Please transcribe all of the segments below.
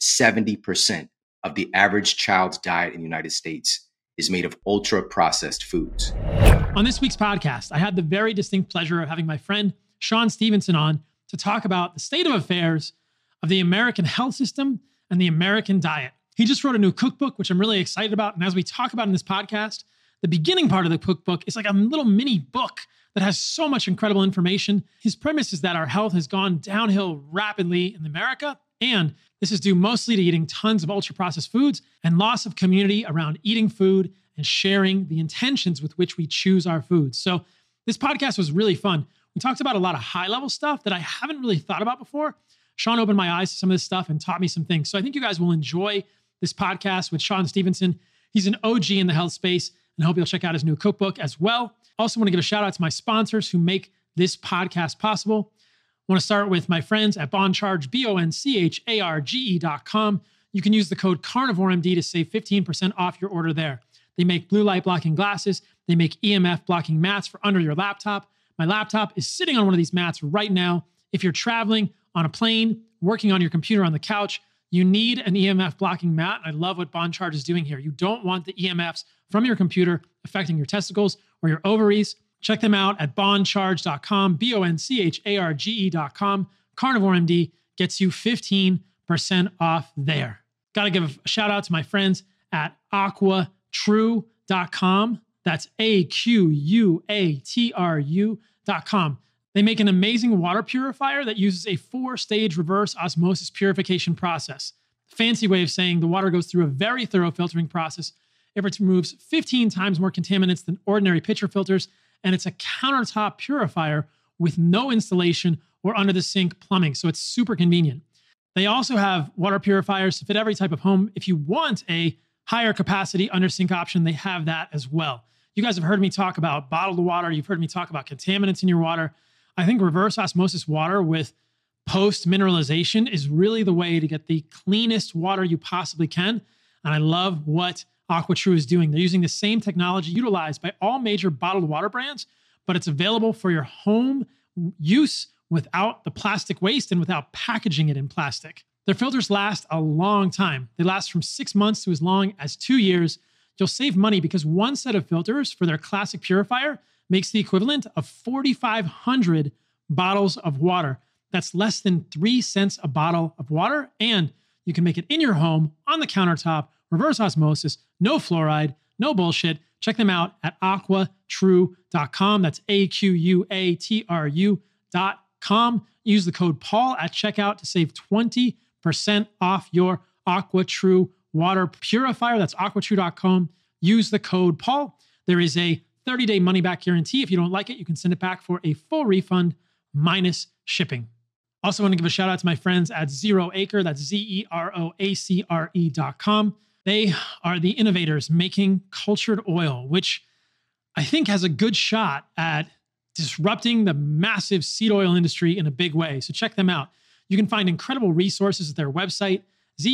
70% of the average child's diet in the United States is made of ultra-processed foods. On this week's podcast, I had the very distinct pleasure of having my friend Shawn Stevenson on to talk about the state of affairs of the American health system and the American diet. He just wrote a new cookbook, which I'm really excited about. And as we talk about in this podcast, the beginning part of the cookbook is like a little mini book that has so much incredible information. His premise is that our health has gone downhill rapidly in America, and this is due mostly to eating tons of ultra-processed foods and loss of community around eating food and sharing the intentions with which we choose our foods. So this podcast was really fun. We talked about a lot of high-level stuff that I haven't really thought about before. Shawn opened my eyes to some of this stuff and taught me some things. So I think you guys will enjoy this podcast with Shawn Stevenson. He's an OG in the health space, and I hope you'll check out his new cookbook as well. Also want to give a shout out to my sponsors who make this podcast possible. I want to start with my friends at BonCharge, BonCharge.com. You can use the code CarnivoreMD to save 15% off your order there. They make blue light blocking glasses. They make EMF blocking mats for under your laptop. My laptop is sitting on one of these mats right now. If you're traveling on a plane, working on your computer on the couch, you need an EMF blocking mat. I love what BonCharge is doing here. You don't want the EMFs from your computer affecting your testicles or your ovaries. Check them out at BonCharge.com, BonCharge.com. CarnivoreMD gets you 15% off there. Got to give a shout out to my friends at AquaTru.com. That's AQUATRU.com. They make an amazing water purifier that uses a 4-stage reverse osmosis purification process. Fancy way of saying the water goes through a very thorough filtering process. It removes 15 times more contaminants than ordinary pitcher filters, and it's a countertop purifier with no installation or under-the-sink plumbing, so it's super convenient. They also have water purifiers to fit every type of home. If you want a higher capacity under-sink option, they have that as well. You guys have heard me talk about bottled water. You've heard me talk about contaminants in your water. I think reverse osmosis water with post-mineralization is really the way to get the cleanest water you possibly can. And I love what AquaTru is doing. They're using the same technology utilized by all major bottled water brands, but it's available for your home use without the plastic waste and without packaging it in plastic. Their filters last a long time. They last from 6 months to as long as 2 years. You'll save money because one set of filters for their classic purifier makes the equivalent of 4,500 bottles of water. That's less than 3 cents a bottle of water, and you can make it in your home, on the countertop, reverse osmosis, no fluoride, no bullshit. Check them out at AquaTru.com. That's AQUATRU.com. Use the code Paul at checkout to save 20% off your AquaTru water purifier. That's AquaTru.com. Use the code Paul. There is a 30-day money-back guarantee. If you don't like it, you can send it back for a full refund minus shipping. Also want to give a shout out to my friends at Zero Acre. That's ZeroAcre.com. They are the innovators making cultured oil, which I think has a good shot at disrupting the massive seed oil industry in a big way. So check them out. You can find incredible resources at their website,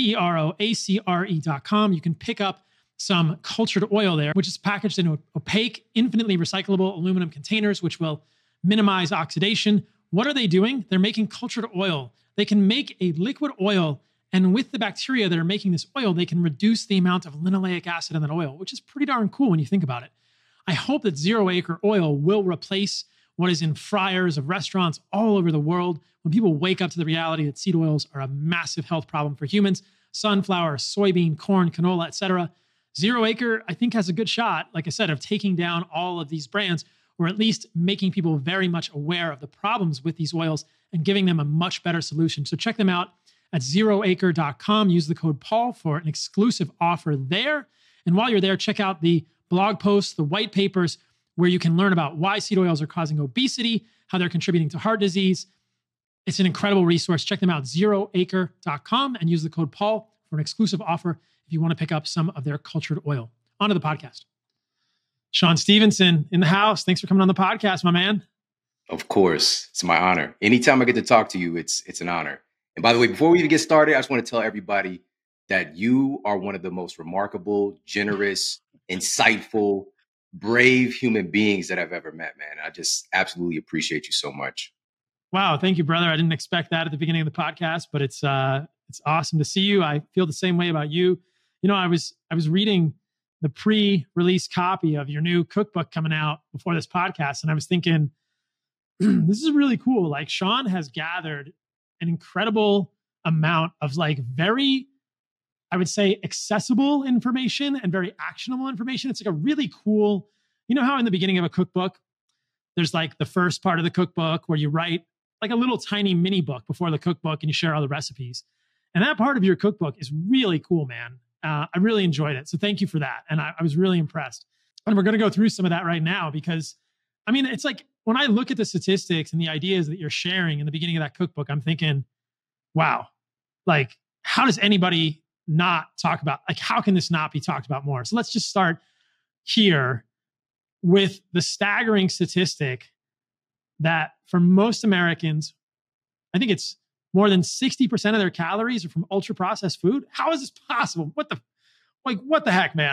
ZeroAcre.com. You can pick up some cultured oil there, which is packaged in opaque, infinitely recyclable aluminum containers, which will minimize oxidation. What are they doing? They're making cultured oil. They can make a liquid oil, and with the bacteria that are making this oil, they can reduce the amount of linoleic acid in that oil, which is pretty darn cool when you think about it. I hope that Zero Acre oil will replace what is in fryers of restaurants all over the world when people wake up to the reality that seed oils are a massive health problem for humans. Sunflower, soybean, corn, canola, etc. Zero Acre, I think, has a good shot, like I said, of taking down all of these brands, or at least making people very much aware of the problems with these oils and giving them a much better solution. So check them out at ZeroAcre.com. Use the code Paul for an exclusive offer there. And while you're there, check out the blog posts, the white papers, where you can learn about why seed oils are causing obesity, how they're contributing to heart disease. It's an incredible resource. Check them out, ZeroAcre.com, and use the code Paul for an exclusive offer if you want to pick up some of their cultured oil. On to the podcast. Shawn Stevenson in the house. Thanks for coming on the podcast, my man. Of course. It's my honor. Anytime I get to talk to you, it's an honor. And by the way, before we even get started, I just want to tell everybody that you are one of the most remarkable, generous, insightful, brave human beings that I've ever met, man. I just absolutely appreciate you so much. Wow. Thank you, brother. I didn't expect that at the beginning of the podcast, but it's It's awesome to see you. I feel the same way about you. You know, I was reading the pre-release copy of your new cookbook coming out before this podcast, and I was thinking, this is really cool. Like, Sean has gathered an incredible amount of like very, I would say, accessible information and very actionable information. It's like a really cool, you know how in the beginning of a cookbook, there's like the first part of the cookbook where you write like a little tiny mini book before the cookbook and you share all the recipes. And that part of your cookbook is really cool, man. I really enjoyed it. So thank you for that. And I was really impressed. And we're going to go through some of that right now because, I mean, it's like when I look at the statistics and the ideas that you're sharing in the beginning of that cookbook, I'm thinking, wow, like, how does anybody not talk about, like, how can this not be talked about more? So let's just start here with the staggering statistic that for most Americans, I think it's more than 60% of their calories are from ultra processed food. How is this possible? What the heck, man?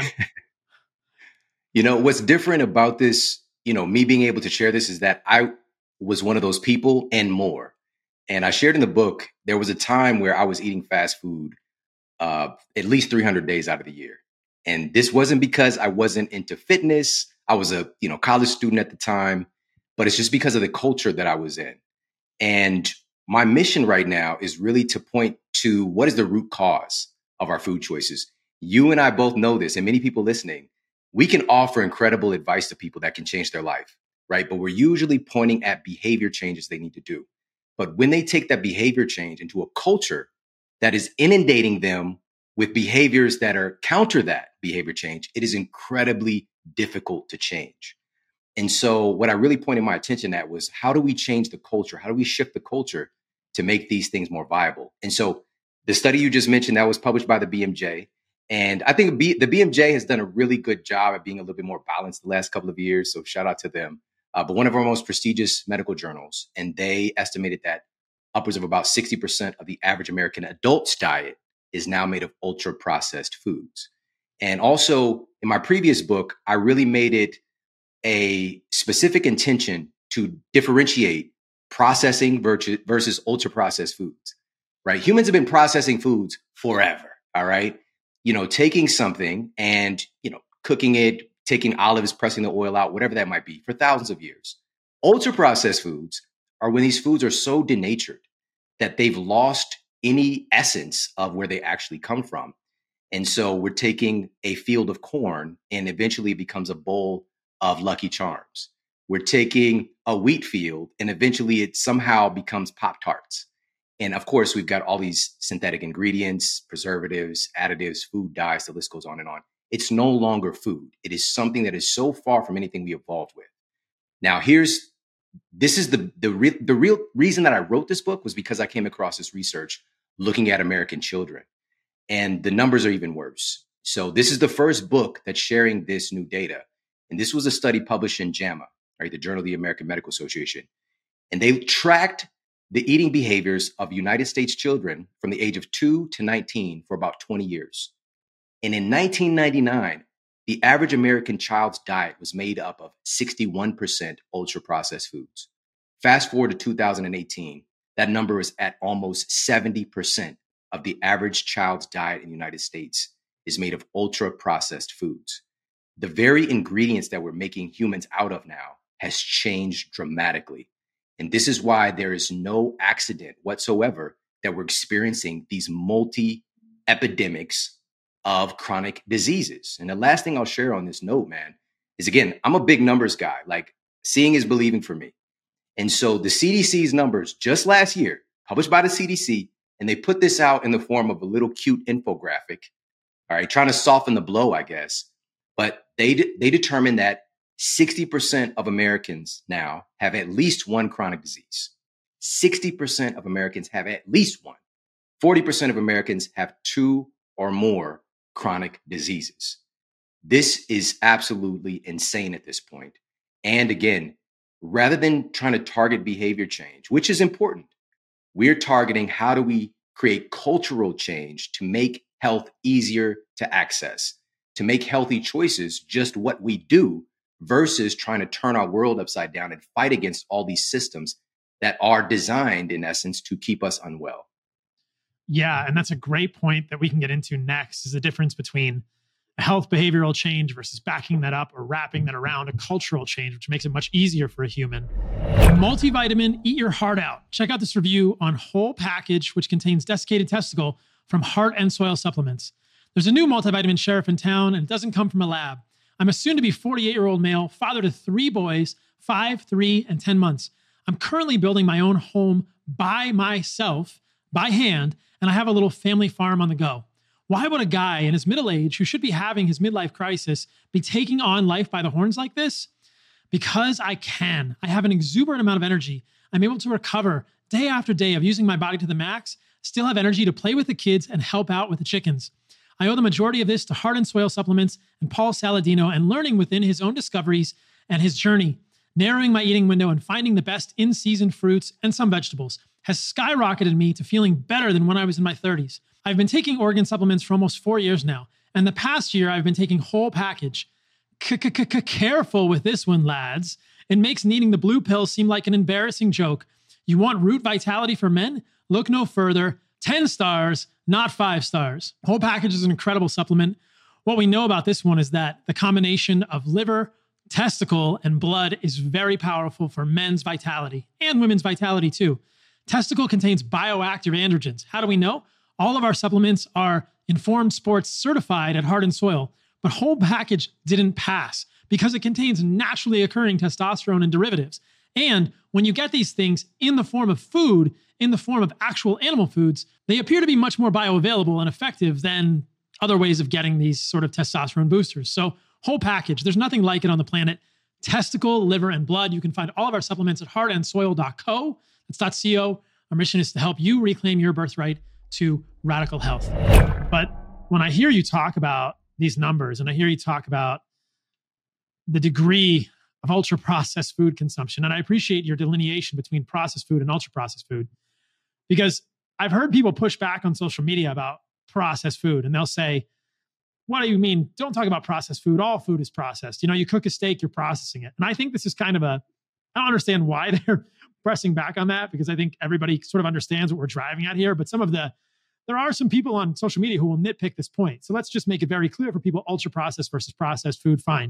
You know, what's different about this, you know, me being able to share this is that I was one of those people and more. And I shared in the book, there was a time where I was eating fast food at least 300 days out of the year. And this wasn't because I wasn't into fitness. I was a, you know, college student at the time, but it's just because of the culture that I was in. And my mission right now is really to point to what is the root cause of our food choices. You and I both know this, and many people listening, we can offer incredible advice to people that can change their life, right? But we're usually pointing at behavior changes they need to do. But when they take that behavior change into a culture that is inundating them with behaviors that are counter that behavior change, it is incredibly difficult to change. And so what I really pointed my attention at was, how do we change the culture? How do we shift the culture to make these things more viable? And so the study you just mentioned, that was published by the BMJ. And I think the BMJ has done a really good job at being a little bit more balanced the last couple of years. So shout out to them. But one of our most prestigious medical journals, and they estimated that upwards of about 60% of the average American adult's diet is now made of ultra processed foods. And also in my previous book, I really made it a specific intention to differentiate processing versus ultra processed foods, right? Humans have been processing foods forever. All right. You know, taking something and, you know, cooking it, taking olives, pressing the oil out, whatever that might be, for thousands of years. Ultra processed foods are when these foods are so denatured that they've lost any essence of where they actually come from. And so we're taking a field of corn and eventually it becomes a bowl of Lucky Charms. We're taking a wheat field and eventually it somehow becomes Pop-Tarts. And of course, we've got all these synthetic ingredients, preservatives, additives, food dyes, the list goes on and on. It's no longer food. It is something that is so far from anything we evolved with. Now, this is the real reason that I wrote this book was because I came across this research looking at American children. And the numbers are even worse. So this is the first book that's sharing this new data. And this was a study published in JAMA, right, the Journal of the American Medical Association. And they tracked the eating behaviors of United States children from the age of 2 to 19 for about 20 years. And in 1999, the average American child's diet was made up of 61% ultra-processed foods. Fast forward to 2018, that number is at almost 70% of the average child's diet in the United States is made of ultra-processed foods. The very ingredients that we're making humans out of now has changed dramatically. And this is why there is no accident whatsoever that we're experiencing these multi-epidemics of chronic diseases. And the last thing I'll share on this note, man, is again, I'm a big numbers guy. Like, seeing is believing for me. And so the CDC's numbers just last year, published by the CDC, and they put this out in the form of a little cute infographic, all right, trying to soften the blow, I guess. But they determined that 60% of Americans now have at least one chronic disease. 60% of Americans have at least one. 40% of Americans have two or more chronic diseases. This is absolutely insane at this point. And again, rather than trying to target behavior change, which is important, we're targeting how do we create cultural change to make health easier to access, to make healthy choices just what we do versus trying to turn our world upside down and fight against all these systems that are designed, in essence, to keep us unwell. Yeah, and that's a great point that we can get into next, is the difference between a health behavioral change versus backing that up or wrapping that around a cultural change, which makes it much easier for a human. Multivitamin, eat your heart out. Check out this review on Whole Package, which contains desiccated testicle from Heart and Soil Supplements. There's a new multivitamin sheriff in town, and it doesn't come from a lab. I'm a soon-to-be 48-year-old male, father to 3 boys, 5, 3, and 10 months. I'm currently building my own home by myself, by hand, and I have a little family farm on the go. Why would a guy in his middle age who should be having his midlife crisis be taking on life by the horns like this? Because I can. I have an exuberant amount of energy. I'm able to recover day after day of using my body to the max, still have energy to play with the kids and help out with the chickens. I owe the majority of this to Heart and Soil Supplements and Paul Saladino, and learning within his own discoveries and his journey. Narrowing my eating window and finding the best in-season fruits and some vegetables has skyrocketed me to feeling better than when I was in my 30s. I've been taking organ supplements for almost 4 years now, and the past year I've been taking Whole Package. Careful with this one, lads. It makes needing the blue pill seem like an embarrassing joke. You want root vitality for men? Look no further. 10 stars, not 5 stars. Whole Package is an incredible supplement. What we know about this one is that the combination of liver, testicle, and blood is very powerful for men's vitality and women's vitality too. Testicle contains bioactive androgens. How do we know? All of our supplements are Informed Sports certified at Heart and Soil, but Whole Package didn't pass because it contains naturally occurring testosterone and derivatives. And when you get these things in the form of food, in the form of actual animal foods, they appear to be much more bioavailable and effective than other ways of getting these sort of testosterone boosters. So Whole Package, there's nothing like it on the planet. Testicle, liver, and blood. You can find all of our supplements at heartandsoil.co. That's .co. Our mission is to help you reclaim your birthright to radical health. But when I hear you talk about these numbers, and I hear you talk about the degree of ultra-processed food consumption, and I appreciate your delineation between processed food and ultra-processed food, because I've heard people push back on social media about processed food, and they'll say, what do you mean? Don't talk about processed food. All food is processed. You know, you cook a steak, you're processing it. And I think this is kind of I don't understand why they're pressing back on that, because I think everybody sort of understands what we're driving at here. But there are some people on social media who will nitpick this point. So let's just make it very clear for people: ultra processed versus processed food, fine.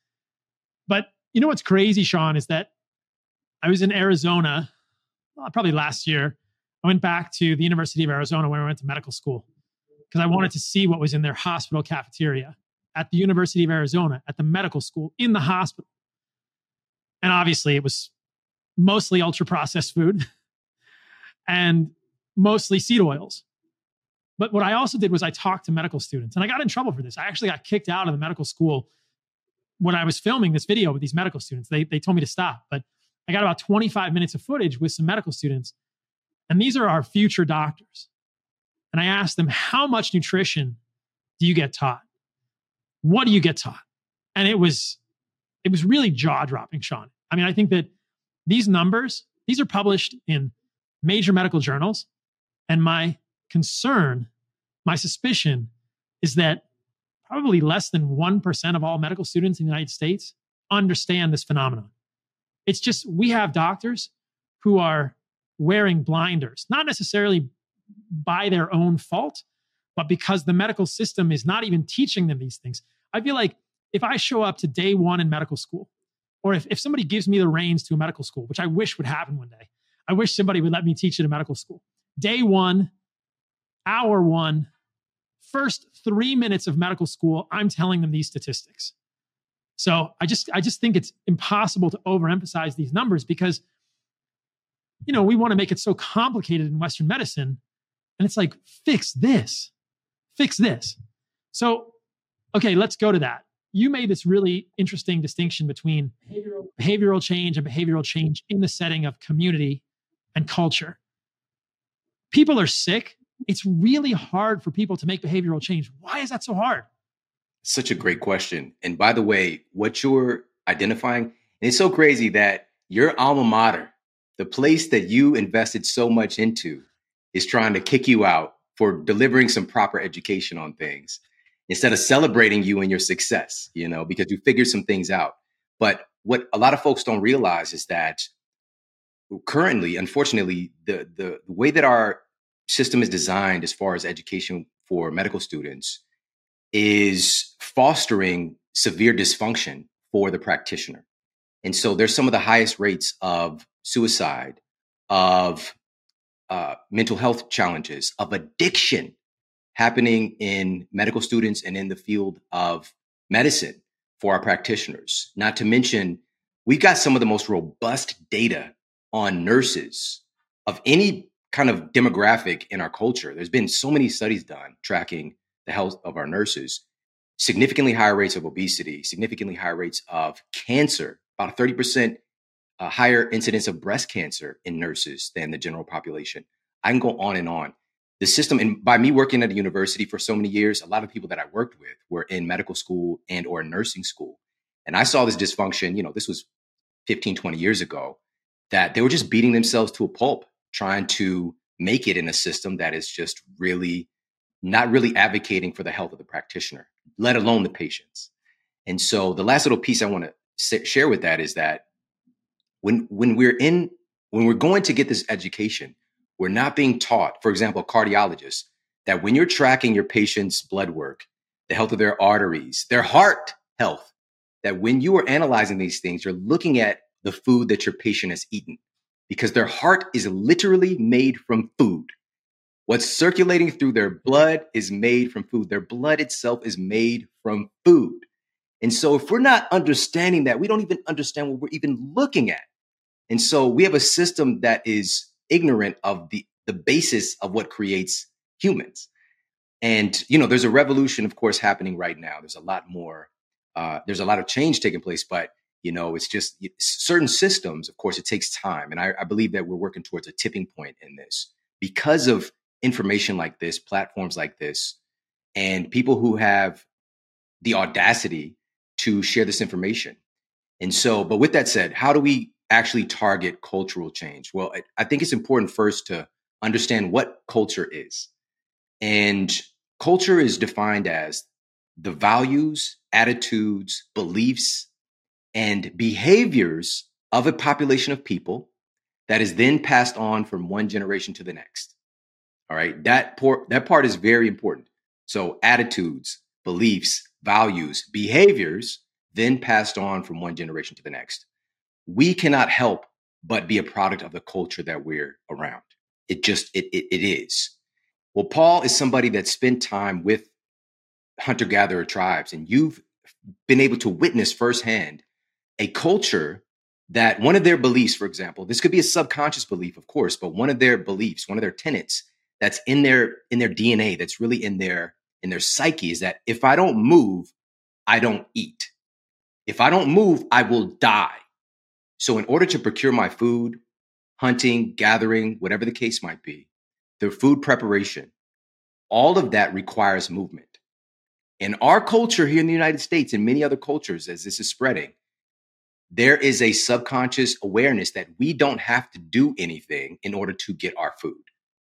But you know what's crazy, Sean, is that I was in Arizona, probably last year. I went back to the University of Arizona where I went to medical school because I wanted to see what was in their hospital cafeteria at the University of Arizona, at the medical school, in the hospital. And obviously it was mostly ultra-processed food and mostly seed oils. But what I also did was I talked to medical students, and I got in trouble for this. I actually got kicked out of the medical school when I was filming this video with these medical students. They told me to stop, but I got about 25 minutes of footage with some medical students, and these are our future doctors. And I asked them, how much nutrition do you get taught? What do you get taught? And it was really jaw-dropping, Sean. I mean, I think that these numbers, these are published in major medical journals. And my concern, my suspicion is that probably less than 1% of all medical students in the United States understand this phenomenon. It's just, we have doctors who are wearing blinders, not necessarily by their own fault, but because the medical system is not even teaching them these things. I feel like if I show up to day one in medical school, or if somebody gives me the reins to a medical school, which I wish would happen one day, I wish somebody would let me teach at a medical school. Day one, hour one, first 3 minutes of medical school, I'm telling them these statistics. So I just think it's impossible to overemphasize these numbers because, you know, we want to make it so complicated in Western medicine. And it's like, fix this. So, okay, let's go to that. You made this really interesting distinction between behavioral change and behavioral change in the setting of community and culture. People are sick. It's really hard for people to make behavioral change. Why is that so hard? Such a great question. And by the way, what you're identifying, and it's so crazy that your alma mater, the place that you invested so much into, is trying to kick you out for delivering some proper education on things instead of celebrating you and your success, you know, because you figured some things out. But what a lot of folks don't realize is that currently, unfortunately, the way that our system is designed as far as education for medical students is fostering severe dysfunction for the practitioner. And so there's some of the highest rates of suicide, of mental health challenges, of addiction happening in medical students and in the field of medicine for our practitioners. Not to mention, we've got some of the most robust data on nurses of any kind of demographic in our culture. There's been so many studies done tracking the health of our nurses, significantly higher rates of obesity, significantly higher rates of cancer, about 30% higher incidence of breast cancer in nurses than the general population. I can go on and on. The system, and by me working at a university for so many years, a lot of people that I worked with were in medical school and or nursing school. And I saw this dysfunction, this was 15, 20 years ago, that they were just beating themselves to a pulp, trying to make it in a system that is just really not really advocating for the health of the practitioner, let alone the patients. And so the last little piece I want to share with that is that when we're going to get this education, we're not being taught, for example, cardiologists, that when you're tracking your patient's blood work, the health of their arteries, their heart health, that when you are analyzing these things, you're looking at the food that your patient has eaten, because their heart is literally made from food. What's circulating through their blood is made from food. Their blood itself is made from food. And so if we're not understanding that, we don't even understand what we're even looking at. And so we have a system that is ignorant of the basis of what creates humans. And, there's a revolution, of course, happening right now. There's a lot more, there's a lot of change taking place, but, it's just certain systems, of course, it takes time. And I believe that we're working towards a tipping point in this because of information like this, platforms like this, and people who have the audacity to share this information. And so, but with that said, how do we actually target cultural change? Well, I think it's important first to understand what culture is. And culture is defined as the values, attitudes, beliefs, and behaviors of a population of people that is then passed on from one generation to the next. All right. That part is very important. So attitudes, beliefs, values, behaviors, then passed on from one generation to the next. We cannot help but be a product of the culture that we're around. It is. Well, Paul is somebody that spent time with hunter-gatherer tribes, and you've been able to witness firsthand a culture that one of their beliefs, for example, this could be a subconscious belief, of course, but one of their beliefs, one of their tenets that's in their DNA, that's really in their psyche, is that if I don't move, I don't eat. If I don't move, I will die. So in order to procure my food, hunting, gathering, whatever the case might be, the food preparation, all of that requires movement. In our culture here in the United States and many other cultures, as this is spreading, there is a subconscious awareness that we don't have to do anything in order to get our food.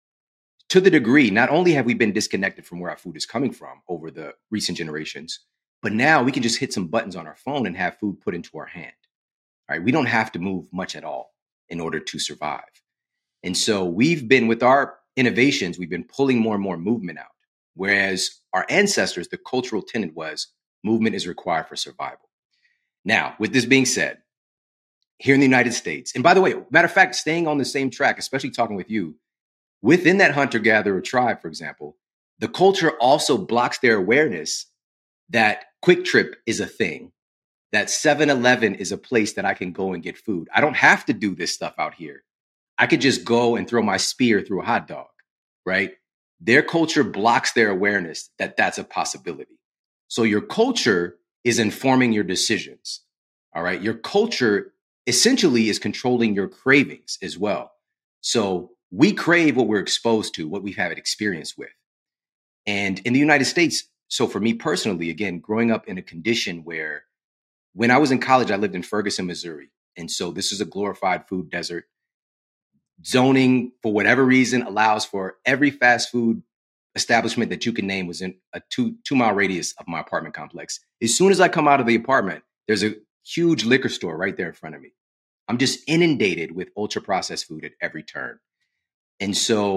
To the degree, not only have we been disconnected from where our food is coming from over the recent generations, but now we can just hit some buttons on our phone and have food put into our hand. All right, we don't have to move much at all in order to survive. And so we've been, with our innovations, we've been pulling more and more movement out. Whereas our ancestors, the cultural tenet was movement is required for survival. Now, with this being said, here in the United States, and by the way, matter of fact, staying on the same track, especially talking with you, within that hunter-gatherer tribe, for example, the culture also blocks their awareness that Quick Trip is a thing, that 7-Eleven is a place that I can go and get food. I don't have to do this stuff out here. I could just go and throw my spear through a hot dog, right? Their culture blocks their awareness that that's a possibility. So your culture is informing your decisions, all right? Your culture essentially is controlling your cravings as well. So we crave what we're exposed to, what we've had experience with. And in the United States, so for me personally, again, growing up in a condition where when I was in college, I lived in Ferguson, Missouri. And so this is a glorified food desert. Zoning, for whatever reason, allows for every fast food establishment that you can name was in a two-mile radius of my apartment complex. As soon as I come out of the apartment, there's a huge liquor store right there in front of me. I'm just inundated with ultra-processed food at every turn. And so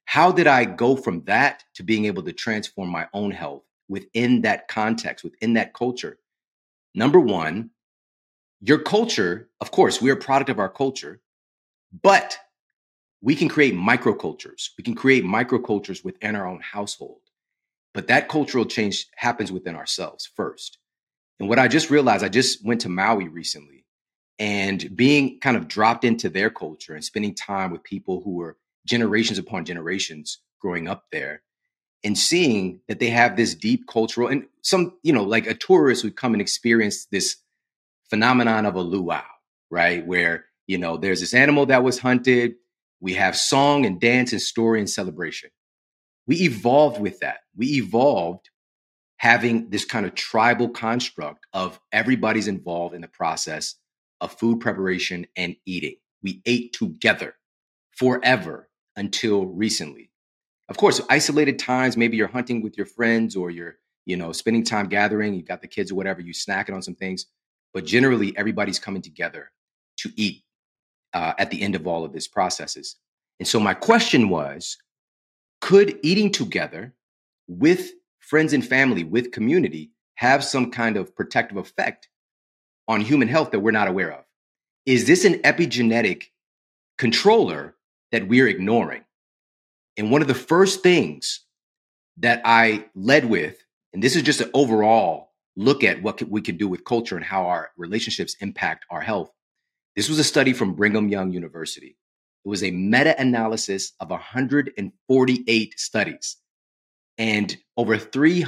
how did I go from that to being able to transform my own health within that context, within that culture? Number one, your culture, of course, we're a product of our culture, but we can create microcultures. We can create microcultures within our own household. But that cultural change happens within ourselves first. And what I just realized, I just went to Maui recently, and being kind of dropped into their culture and spending time with people who were generations upon generations growing up there, and seeing that they have this deep cultural, and some, like a tourist would come and experience this phenomenon of a luau, right? Where, there's this animal that was hunted. We have song and dance and story and celebration. We evolved with that. We evolved having this kind of tribal construct of everybody's involved in the process of food preparation and eating. We ate together forever until recently. Of course, isolated times, maybe you're hunting with your friends, or you're, spending time gathering, you got the kids or whatever, you snacking on some things. But generally, everybody's coming together to eat at the end of all of these processes. And so my question was, could eating together with friends and family, with community, have some kind of protective effect on human health that we're not aware of? Is this an epigenetic controller that we're ignoring? And one of the first things that I led with, and this is just an overall look at what we can do with culture and how our relationships impact our health. This was a study from Brigham Young University. It was a meta-analysis of 148 studies, and over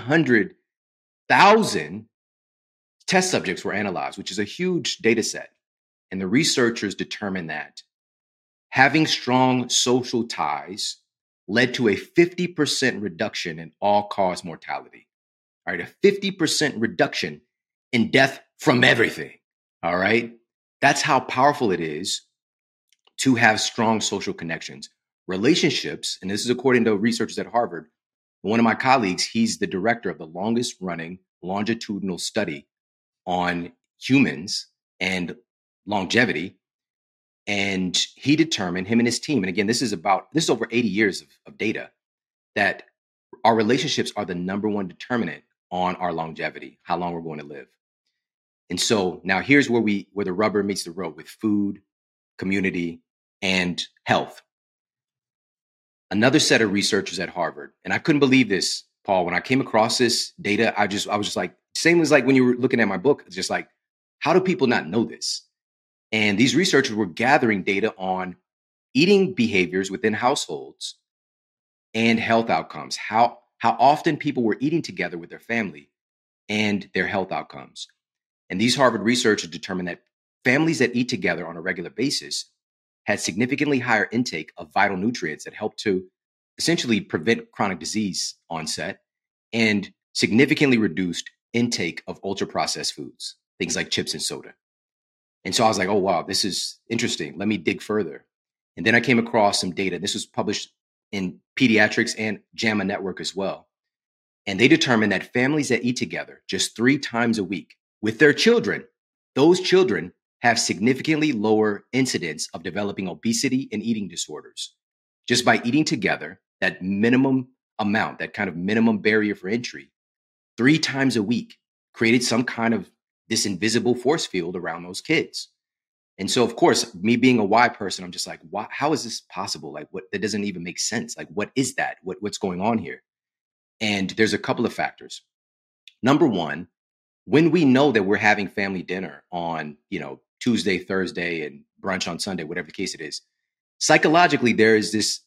300,000 test subjects were analyzed, which is a huge data set. And the researchers determined that having strong social ties led to a 50% reduction in all-cause mortality. All right, a 50% reduction in death from everything. All right, that's how powerful it is to have strong social connections. Relationships, and this is according to researchers at Harvard. One of my colleagues, he's the director of the longest running longitudinal study on humans and longevity. And he determined, him and his team, and again, this is over 80 years of data, that our relationships are the number one determinant on our longevity, how long we're going to live. And so now here's where the rubber meets the road with food, community, and health. Another set of researchers at Harvard, and I couldn't believe this, Paul, when I came across this data, I was just like, same as like when you were looking at my book, it's just like, how do people not know this? And these researchers were gathering data on eating behaviors within households and health outcomes, how often people were eating together with their family and their health outcomes. And these Harvard researchers determined that families that eat together on a regular basis had significantly higher intake of vital nutrients that help to essentially prevent chronic disease onset, and significantly reduced intake of ultra-processed foods, things like chips and soda. And so I was like, oh, wow, this is interesting. Let me dig further. And then I came across some data. This was published in Pediatrics and JAMA Network as well. And they determined that families that eat together just 3 times a week with their children, those children have significantly lower incidence of developing obesity and eating disorders just by eating together. That minimum amount, that kind of minimum barrier for entry, 3 times a week created some kind of this invisible force field around those kids. And so, of course, me being a why person, I'm just like, how is this possible? Like, that doesn't even make sense. Like, what is that? What's going on here? And there's a couple of factors. Number one, when we know that we're having family dinner on, Tuesday, Thursday, and brunch on Sunday, whatever the case it is, psychologically, there's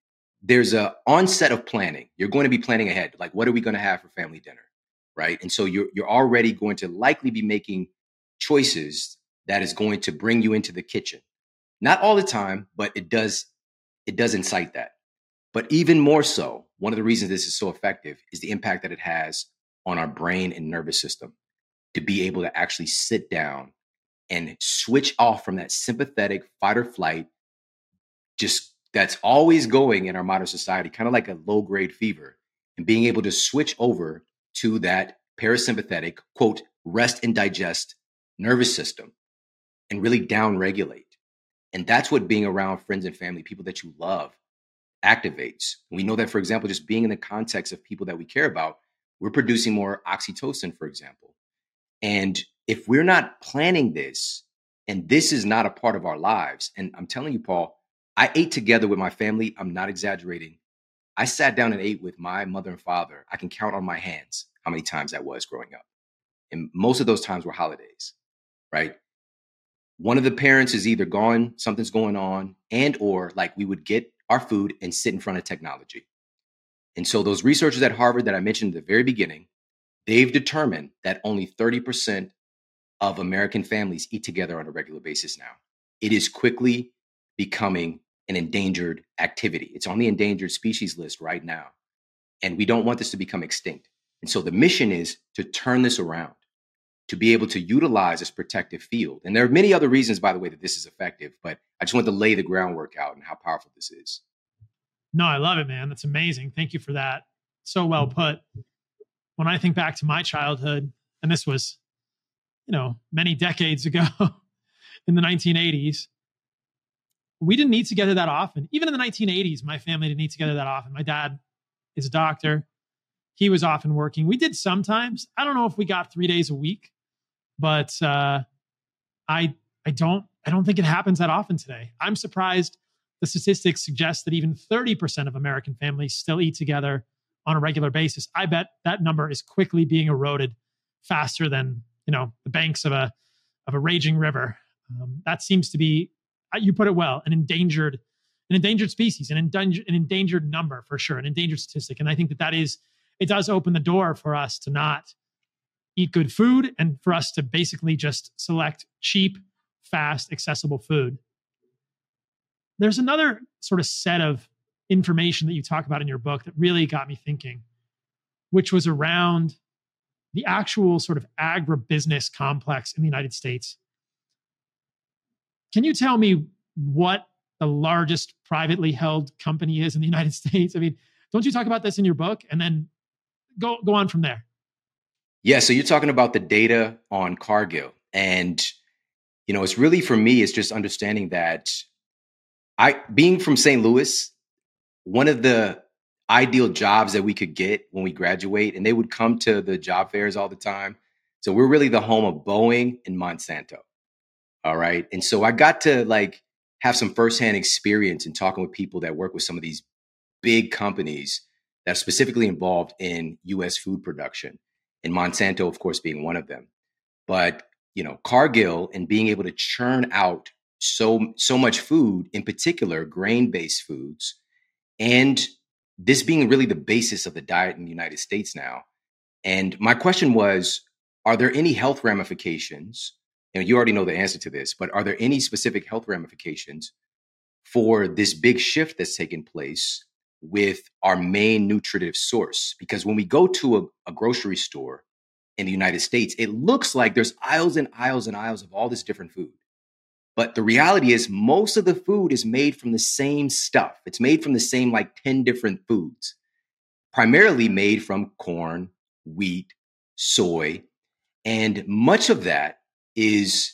a onset of planning. You're going to be planning ahead. Like, what are we going to have for family dinner? Right. And so you're already going to likely be making choices that is going to bring you into the kitchen. Not all the time, but it does incite that. But even more so, one of the reasons this is so effective is the impact that it has on our brain and nervous system, to be able to actually sit down and switch off from that sympathetic fight or flight, just that's always going in our modern society, kind of like a low grade fever, and being able to switch over to that parasympathetic, quote, rest and digest nervous system and really down regulate. And that's what being around friends and family, people that you love, activates. We know that, for example, just being in the context of people that we care about, we're producing more oxytocin, for example. And if we're not planning this, and this is not a part of our lives, and I'm telling you, Paul, I ate together with my family. I'm not exaggerating. I sat down and ate with my mother and father. I can count on my hands how many times that was growing up. And most of those times were holidays, right? One of the parents is either gone, something's going on, and or like we would get our food and sit in front of technology. And so those researchers at Harvard that I mentioned at the very beginning, they've determined that only 30% of American families eat together on a regular basis now. It is quickly becoming an endangered activity. It's on the endangered species list right now. And we don't want this to become extinct. And so the mission is to turn this around, to be able to utilize this protective field. And there are many other reasons, by the way, that this is effective, but I just want to lay the groundwork out and how powerful this is. No, I love it, man. That's amazing. Thank you for that. So well put. When I think back to my childhood, and this was, many decades ago in the 1980s, we didn't eat together that often. Even in the 1980s, my family didn't eat together that often. My dad is a doctor. He was often working. We did sometimes. I don't know if we got 3 days a week, but I don't think it happens that often today. I'm surprised the statistics suggest that even 30% of American families still eat together on a regular basis. I bet that number is quickly being eroded faster than, the banks of a raging river. That seems to be, you put it well, an endangered species, an endangered number for sure, an endangered statistic. And I think it does open the door for us to not eat good food and for us to basically just select cheap, fast, accessible food. There's another sort of set of information that you talk about in your book that really got me thinking, which was around the actual sort of agribusiness complex in the United States. Can you tell me what the largest privately held company is in the United States? I mean, don't you talk about this in your book? And then go on from there. Yeah, so you're talking about the data on Cargill. And, it's really, for me, it's just understanding that being from St. Louis, one of the ideal jobs that we could get when we graduate, and they would come to the job fairs all the time. So we're really the home of Boeing and Monsanto. All right. And so I got to have some firsthand experience in talking with people that work with some of these big companies that are specifically involved in U.S. food production, and Monsanto, of course, being one of them. But, Cargill and being able to churn out so much food, in particular, grain-based foods, and this being really the basis of the diet in the United States now. And my question was, are there any health ramifications? And you already know the answer to this, but are there any specific health ramifications for this big shift that's taken place with our main nutritive source? Because when we go to a grocery store in the United States, it looks like there's aisles and aisles and aisles of all this different food. But the reality is most of the food is made from the same stuff. It's made from the same 10 different foods, primarily made from corn, wheat, soy. And much of that is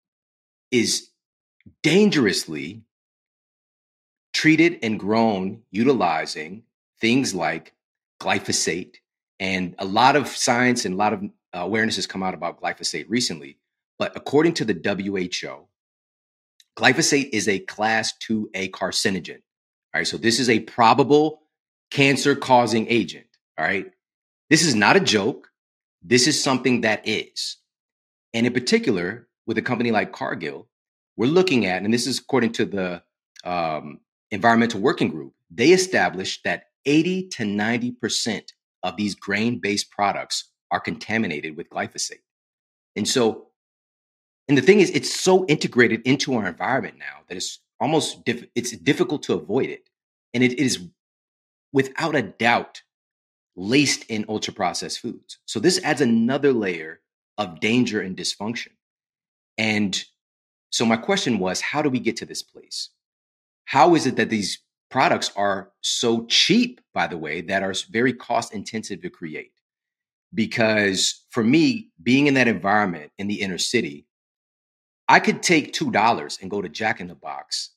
dangerously treated and grown utilizing things like glyphosate. And a lot of science and a lot of awareness has come out about glyphosate recently. But according to the WHO, glyphosate is a class 2A carcinogen. All right. So this is a probable cancer-causing agent. All right. This is not a joke. This is something that is. And in particular, with a company like Cargill, we're looking at, and this is according to the Environmental Working Group, they established that 80 to 90% of these grain-based products are contaminated with glyphosate. And the thing is, it's so integrated into our environment now that it's almost it's difficult to avoid it. And it is without a doubt laced in ultra-processed foods. So this adds another layer of danger and dysfunction. And so my question was, how do we get to this place? How is it that these products are so cheap, by the way, that are very cost intensive to create? Because for me, being in that environment in the inner city, I could take $2 and go to Jack in the Box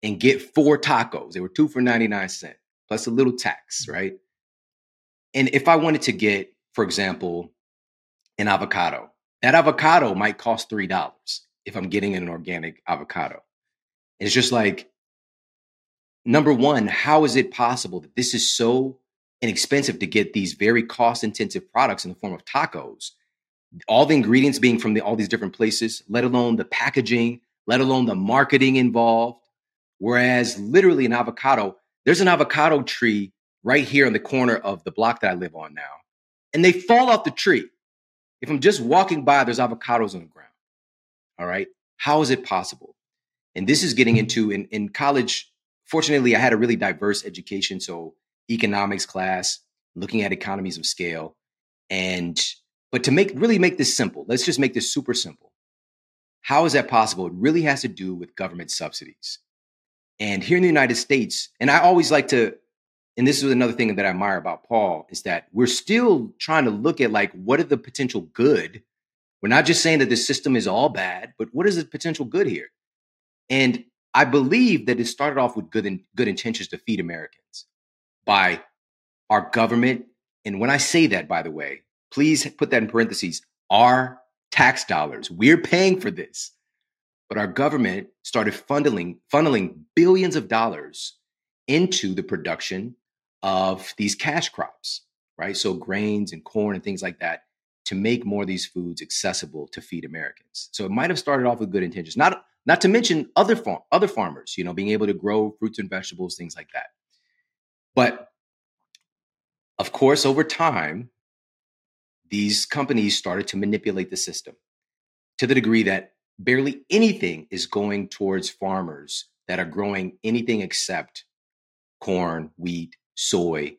and get 4 tacos. They were 2 for 99 cents, plus a little tax, right? And if I wanted to get, for example, an avocado, that avocado might cost $3 if I'm getting an organic avocado. It's just like, number one, how is it possible that this is so inexpensive to get these very cost-intensive products in the form of tacos? All the ingredients being from all these different places, let alone the packaging, let alone the marketing involved. Whereas literally an avocado, there's an avocado tree right here in the corner of the block that I live on now, and they fall off the tree. If I'm just walking by, there's avocados on the ground. All right. How is it possible? And this is getting into in college. Fortunately, I had a really diverse education. So economics class, looking at economies of scale. But to make this simple, let's just make this super simple. How is that possible? It really has to do with government subsidies. And here in the United States, and I always like to, and this is another thing that I admire about Paul, is that we're still trying to look at like, what are the potential good? We're not just saying that the system is all bad, but what is the potential good here? And I believe that it started off with good intentions to feed Americans by our government. And when I say that, by the way, please put that in parentheses, our tax dollars. We're paying for this. But our government started funneling billions of dollars into the production of these cash crops, right? So grains and corn and things like that, to make more of these foods accessible to feed Americans. So it might have started off with good intentions, not to mention other farmers, being able to grow fruits and vegetables, things like that. But of course, over time, these companies started to manipulate the system to the degree that barely anything is going towards farmers that are growing anything except corn, wheat, soy,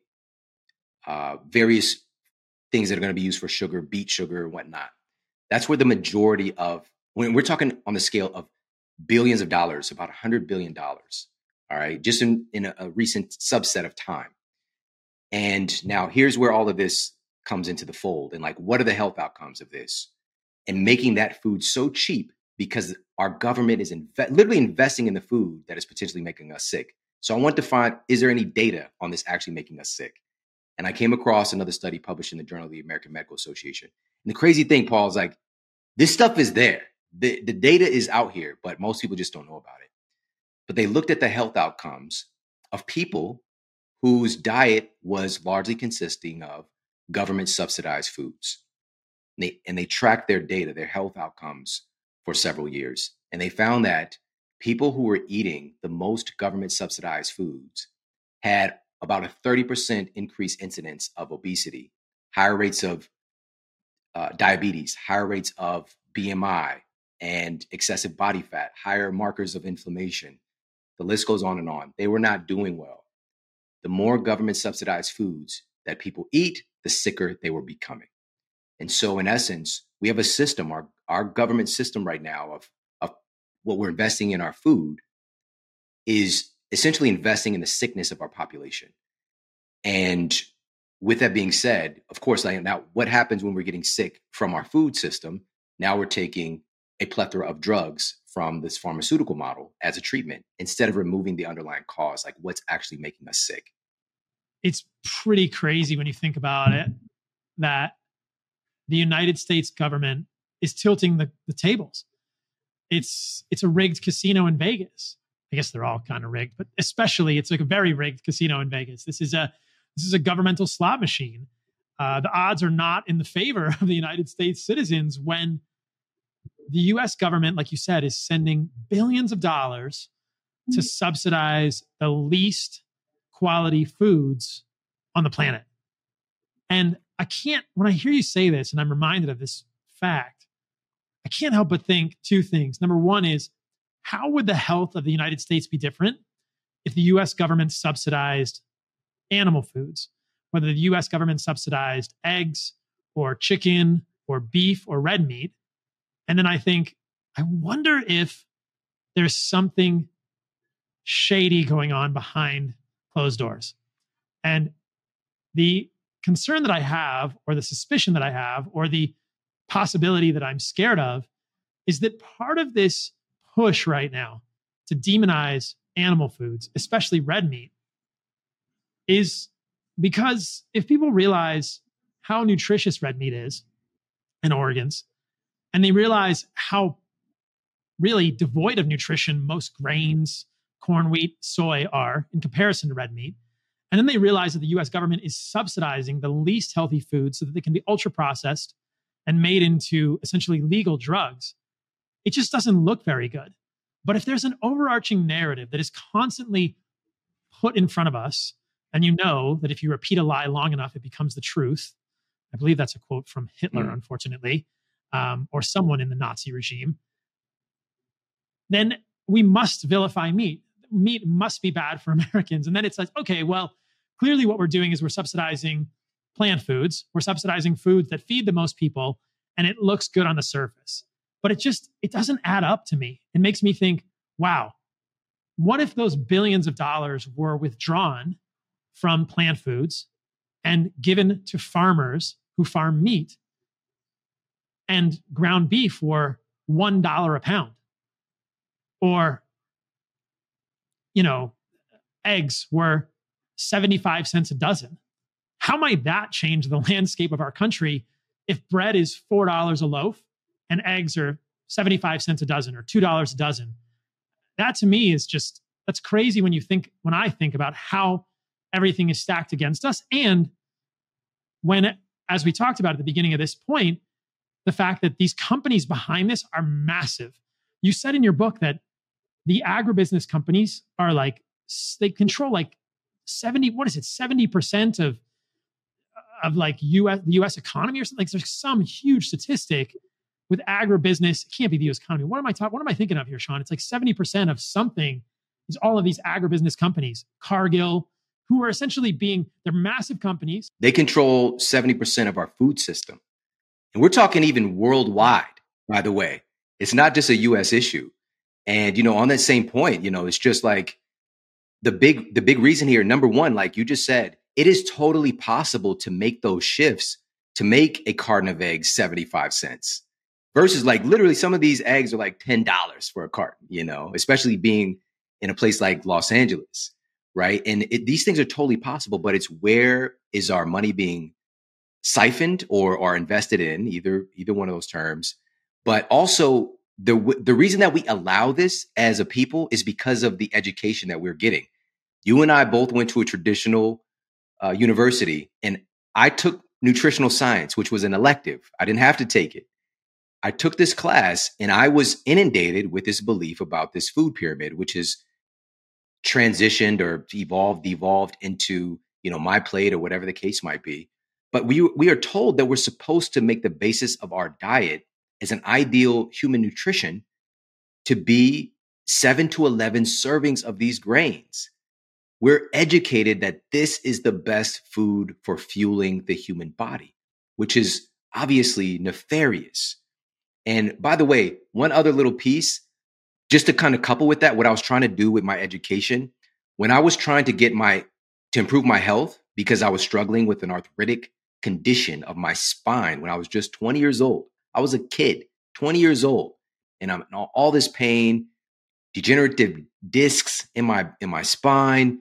various things that are going to be used for sugar, beet sugar, and whatnot. That's where the majority of, when we're talking on the scale of billions of dollars, about $100 billion, all right, just in a recent subset of time. And now here's where all of this comes into the fold. And like, what are the health outcomes of this? And making that food so cheap because our government is literally investing in the food that is potentially making us sick. So I want to find, is there any data on this actually making us sick? And I came across another study published in the Journal of the American Medical Association. And the crazy thing, Paul, is like, this stuff is there. The data is out here, but most people just don't know about it. But they looked at the health outcomes of people whose diet was largely consisting of government subsidized foods. And they tracked their data, their health outcomes for several years. And they found that people who were eating the most government subsidized foods had about a 30% increased incidence of obesity, higher rates of diabetes, higher rates of BMI and excessive body fat, higher markers of inflammation. The list goes on and on. They were not doing well. The more government subsidized foods that people eat, the sicker they were becoming. And so in essence, we have a system, our government system right now of what we're investing in our food is essentially investing in the sickness of our population. And with that being said, of course, now what happens when we're getting sick from our food system? Now we're taking a plethora of drugs from this pharmaceutical model as a treatment instead of removing the underlying cause, like what's actually making us sick. It's pretty crazy when you think about it, that the United States government is tilting the tables. It's a rigged casino in Vegas. I guess they're all kind of rigged, but especially it's like a very rigged casino in Vegas. This is a governmental slot machine. The odds are not in the favor of the United States citizens when the U.S. government, like you said, is sending billions of dollars to subsidize the least quality foods on the planet. And when I hear you say this, and I'm reminded of this fact, I can't help but think two things. Number one is, how would the health of the United States be different if the U.S. government subsidized animal foods, whether the U.S. government subsidized eggs or chicken or beef or red meat? And then I think, I wonder if there's something shady going on behind closed doors. And the concern that I have, or the suspicion that I have, or the possibility that I'm scared of, is that part of this push right now to demonize animal foods, especially red meat, is because if people realize how nutritious red meat is and organs, and they realize how really devoid of nutrition most grains, corn, wheat, soy are in comparison to red meat, and then they realize that the US government is subsidizing the least healthy foods so that they can be ultra processed and made into essentially legal drugs, it just doesn't look very good. But if there's an overarching narrative that is constantly put in front of us, and you know that if you repeat a lie long enough, it becomes the truth. I believe that's a quote from Hitler, unfortunately, or someone in the Nazi regime. Then we must vilify meat. Meat must be bad for Americans. And then it's like, okay, well, clearly what we're doing is we're subsidizing plant foods. We're subsidizing foods that feed the most people, and it looks good on the surface. But it doesn't add up to me. It makes me think, wow, what if those billions of dollars were withdrawn from plant foods and given to farmers who farm meat, and ground beef were $1 a pound? Or, eggs were 75 cents a dozen. How might that change the landscape of our country if bread is $4 a loaf and eggs are 75 cents a dozen or $2 a dozen? That to me is that's crazy when I think about how everything is stacked against us. And when, as we talked about at the beginning of this point, the fact that these companies behind this are massive. You said in your book that the agribusiness companies are they control 70% of the US economy or something. There's some huge statistic with agribusiness. It can't be the US economy. What am I thinking of here, Sean? It's 70% of something is all of these agribusiness companies. Cargill, who are essentially they're massive companies. They control 70% of our food system. And we're talking even worldwide, by the way. It's not just a US issue. And, on that same point, it's just like the big reason here, number one, like you just said, it is totally possible to make those shifts to make a carton of eggs 75 cents versus literally some of these eggs are $10 for a carton, especially being in a place like Los Angeles, right? And these things are totally possible, but it's where is our money being siphoned or invested in, either one of those terms. But also the reason that we allow this as a people is because of the education that we're getting. You and I both went to a traditional university, and I took nutritional science, which was an elective. I didn't have to take it. I took this class, and I was inundated with this belief about this food pyramid, which is transitioned or evolved into, my plate or whatever the case might be. But we are told that we're supposed to make the basis of our diet as an ideal human nutrition to be 7 to 11 servings of these grains. We're educated that this is the best food for fueling the human body, which is obviously nefarious. And by the way, one other little piece, just to kind of couple with that, what I was trying to do with my education, when I was trying to improve my health because I was struggling with an arthritic condition of my spine when I was just 20 years old. I was a kid, 20 years old, and I'm in all this pain, degenerative discs in my spine,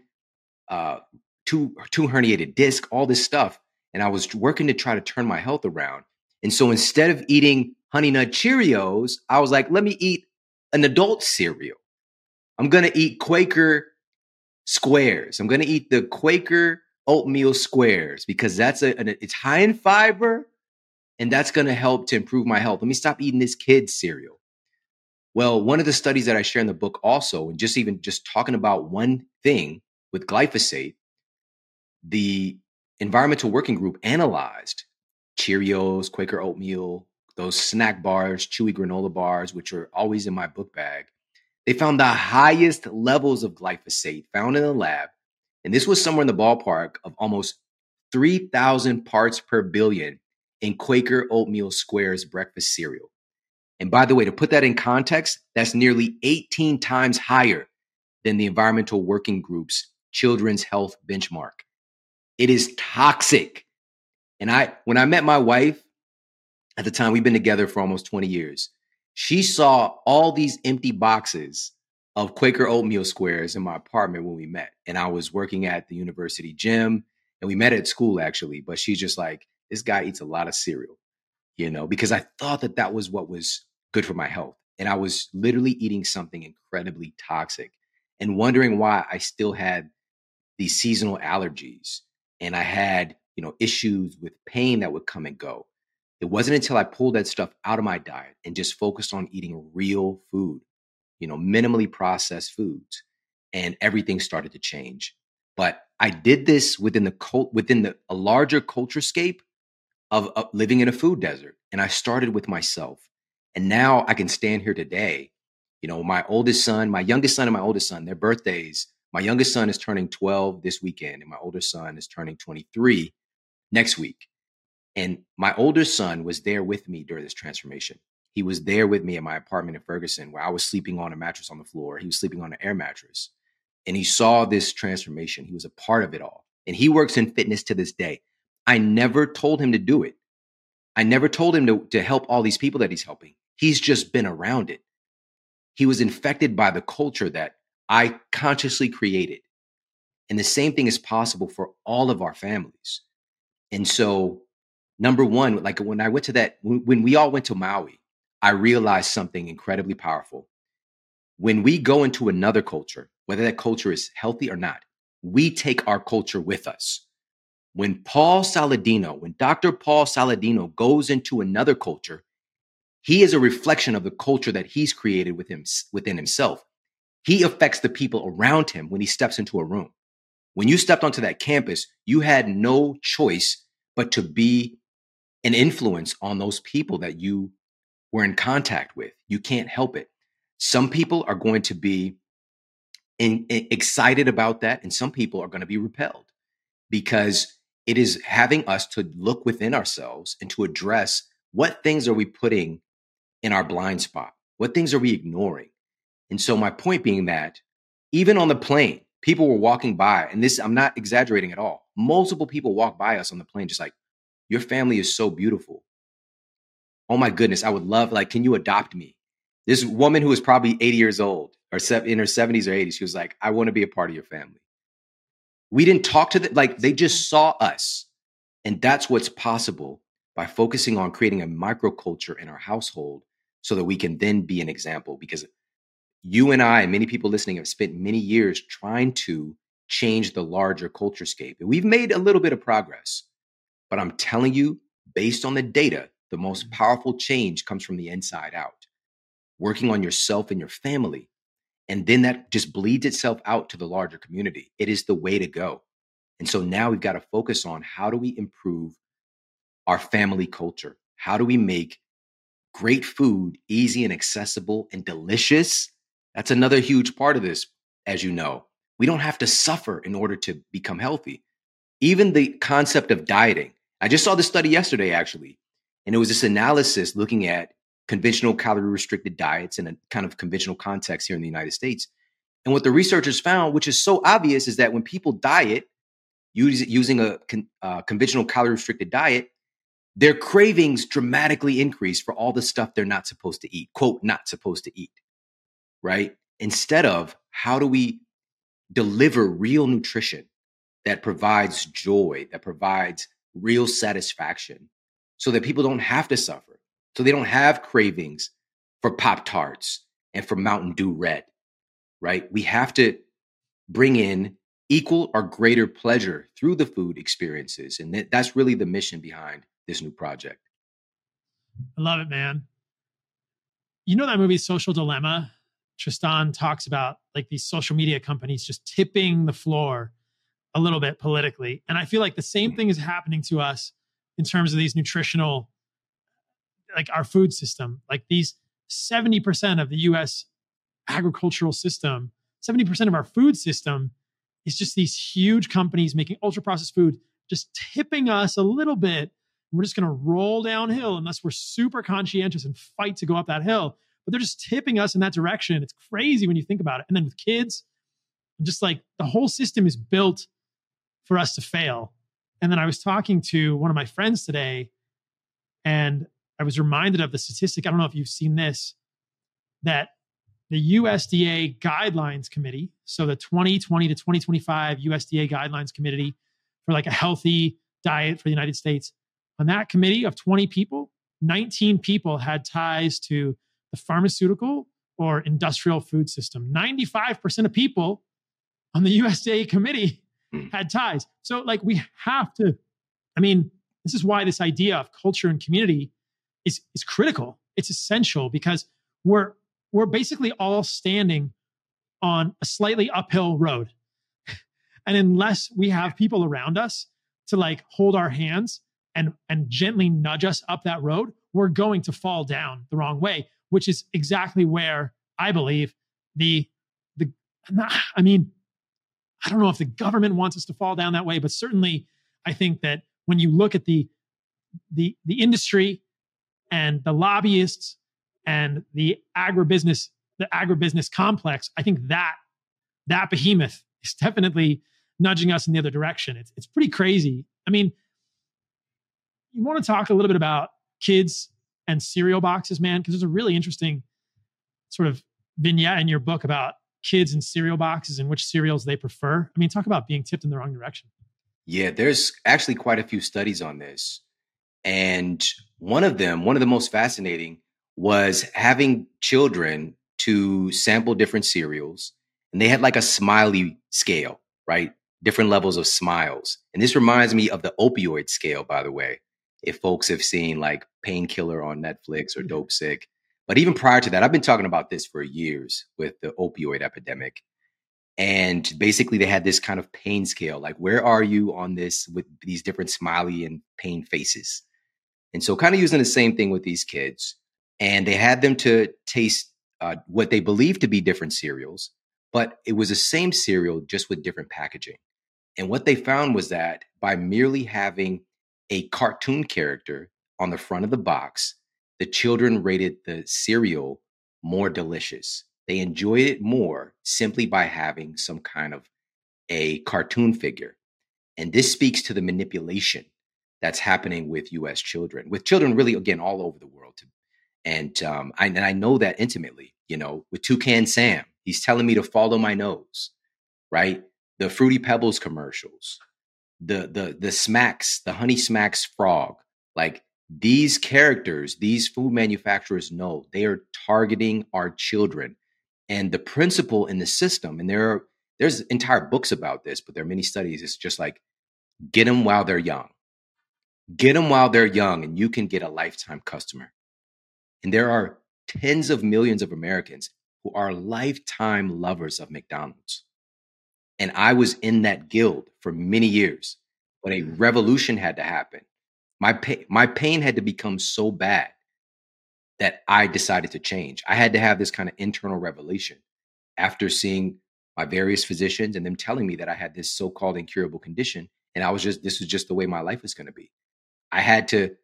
two herniated discs, all this stuff. And I was working to try to turn my health around. And so instead of eating Honey Nut Cheerios, I was like, let me eat an adult cereal. I'm going to eat Quaker Squares. I'm going to eat the Quaker oatmeal squares because it's high in fiber and that's going to help to improve my health. Let me stop eating this kid's cereal. Well, one of the studies that I share in the book also, and just talking about one thing with glyphosate, the Environmental Working Group analyzed Cheerios, Quaker oatmeal, those snack bars, chewy granola bars, which are always in my book bag. They found the highest levels of glyphosate found in the lab. And this was somewhere in the ballpark of almost 3,000 parts per billion in Quaker oatmeal squares breakfast cereal. And by the way, to put that in context, that's nearly 18 times higher than the Environmental Working Group's Children's Health Benchmark. It is toxic. And when I met my wife, at the time, we've been together for almost 20 years. She saw all these empty boxes of Quaker oatmeal squares in my apartment when we met. And I was working at the university gym, and we met at school actually. But she's just like, this guy eats a lot of cereal, because I thought that that was what was good for my health. And I was literally eating something incredibly toxic and wondering why I still had these seasonal allergies, and I had, issues with pain that would come and go. It wasn't until I pulled that stuff out of my diet and just focused on eating real food, minimally processed foods, and everything started to change. But I did this within a larger culture scape of living in a food desert. And I started with myself. And now I can stand here today. My youngest son and my oldest son, their birthdays, my youngest son is turning 12 this weekend, and my older son is turning 23 next week. And my older son was there with me during this transformation. He was there with me in my apartment in Ferguson, where I was sleeping on a mattress on the floor. He was sleeping on an air mattress. And he saw this transformation. He was a part of it all. And he works in fitness to this day. I never told him to do it. I never told him to help all these people that he's helping. He's just been around it. He was infected by the culture that I consciously created. And the same thing is possible for all of our families. And so, number one, like when I went to when we all went to Maui, I realized something incredibly powerful. When we go into another culture, whether that culture is healthy or not, we take our culture with us. When Dr. Paul Saladino goes into another culture, he is a reflection of the culture that he's created within himself. He affects the people around him when he steps into a room. When you stepped onto that campus, you had no choice but to be an influence on those people that you were in contact with. You can't help it. Some people are going to be excited about that, and some people are going to be repelled, because it is having us to look within ourselves and to address what things are we putting in our blind spot? What things are we ignoring? And so my point being that even on the plane, people were walking by, and this, I'm not exaggerating at all. Multiple people walk by us on the plane, just like, your family is so beautiful. Oh my goodness, I would love, can you adopt me? This woman who was probably 80 years old or in her 70s or 80s, she was like, I want to be a part of your family. We didn't talk to them, they just saw us. And that's what's possible by focusing on creating a microculture in our household so that we can then be an example. Because you and I and many people listening have spent many years trying to change the larger culture scape. And we've made a little bit of progress. But I'm telling you, based on the data, the most powerful change comes from the inside out. Working on yourself and your family. And then that just bleeds itself out to the larger community. It is the way to go. And so now we've got to focus on, how do we improve our family culture? How do we make great food easy and accessible and delicious? That's another huge part of this, as you know. We don't have to suffer in order to become healthy. Even the concept of dieting. I just saw this study yesterday, actually. And it was this analysis looking at conventional calorie-restricted diets in a kind of conventional context here in the United States. And what the researchers found, which is so obvious, is that when people diet using a conventional calorie-restricted diet, their cravings dramatically increase for all the stuff they're not supposed to eat, quote, not supposed to eat, right? Instead of, how do we deliver real nutrition that provides joy, that provides real satisfaction, so that people don't have to suffer, so they don't have cravings for Pop-Tarts and for Mountain Dew Red, right? We have to bring in equal or greater pleasure through the food experiences. And that's really the mission behind this new project. I love it, man. You know that movie Social Dilemma? Tristan talks about these social media companies just tipping the floor a little bit politically. And I feel like the same thing is happening to us in terms of these nutritional, our food system. These 70% of the US agricultural system, 70% of our food system is just these huge companies making ultra processed food, just tipping us a little bit. We're just going to roll downhill unless we're super conscientious and fight to go up that hill. But they're just tipping us in that direction. It's crazy when you think about it. And then with kids, just the whole system is built for us to fail. And then I was talking to one of my friends today, and I was reminded of the statistic. I don't know if you've seen this, that the USDA Guidelines Committee, so the 2020 to 2025 USDA Guidelines Committee for like a healthy diet for the United States. On that committee of 20 people, 19 people had ties to the pharmaceutical or industrial food system. 95% of people on the USDA committee had ties. So like we have to, I mean, this is why this idea of culture and community is critical. It's essential because we're basically all standing on a slightly uphill road. And unless we have people around us to like hold our hands and gently nudge us up that road, we're going to fall down the wrong way, which is exactly where I believe I mean, I don't know if the government wants us to fall down that way, but certainly I think that when you look at the industry and the lobbyists and the agribusiness complex, I think that behemoth is definitely nudging us in the other direction. It's pretty crazy. I mean, you want to talk a little bit about kids and cereal boxes, man, because there's a really interesting sort of vignette in your book about kids and cereal boxes and which cereals they prefer. I mean, talk about being tipped in the wrong direction. Yeah, there's actually quite a few studies on this. And one of the most fascinating was having children to sample different cereals. And they had like a smiley scale, right? Different levels of smiles. And this reminds me of the opioid scale, by the way, if folks have seen like Painkiller on Netflix or Dope Sick. But even prior to that, I've been talking about this for years with the opioid epidemic. And basically they had this kind of pain scale, like where are you on this with these different smiley and pain faces? And so kind of using the same thing with these kids. And they had them to taste what they believed to be different cereals, but it was the same cereal just with different packaging. And what they found was that by merely having a cartoon character on the front of the box, the children rated the cereal more delicious. They enjoyed it more simply by having some kind of a cartoon figure. And this speaks to the manipulation that's happening with US children, with children really, again, all over the world. And I know that intimately, you know, with Toucan Sam, he's telling me to follow my nose, right? The Fruity Pebbles commercials, the Smacks, the Honey Smacks frog, like these characters, these food manufacturers know they are targeting our children. And the principle in the system, and there's entire books about this, but there are many studies. It's just like, get them while they're young. Get them while they're young, and you can get a lifetime customer. And there are tens of millions of Americans who are lifetime lovers of McDonald's. And I was in that guild for many years, but a revolution had to happen. My pain had to become so bad that I decided to change. I had to have this kind of internal revelation after seeing my various physicians and them telling me that I had this so-called incurable condition. And this was just the way my life was going to be. I had to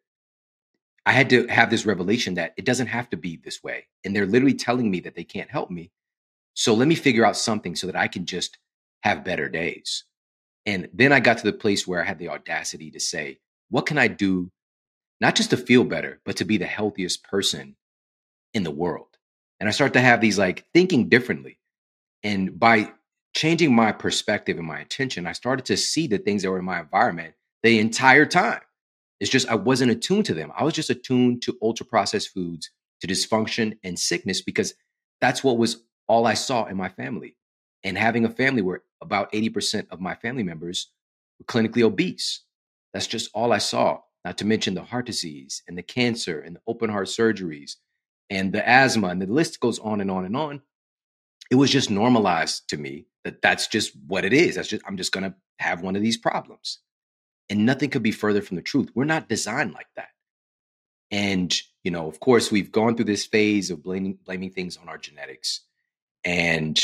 have this revelation that it doesn't have to be this way. And they're literally telling me that they can't help me. So let me figure out something so that I can just have better days. And then I got to the place where I had the audacity to say, what can I do, not just to feel better, but to be the healthiest person in the world? And I start to have these like thinking differently. And by changing my perspective and my attention, I started to see the things that were in my environment the entire time. It's just I wasn't attuned to them. I was just attuned to ultra processed foods, to dysfunction and sickness, because that's what was all I saw in my family. And having a family where about 80% of my family members were clinically obese. That's just all I saw, not to mention the heart disease and the cancer and the open heart surgeries and the asthma, and the list goes on and on and on. It was just normalized to me that that's just what it is. I'm just going to have one of these problems. And nothing could be further from the truth. We're not designed like that. And, you know, of course, we've gone through this phase of blaming things on our genetics. And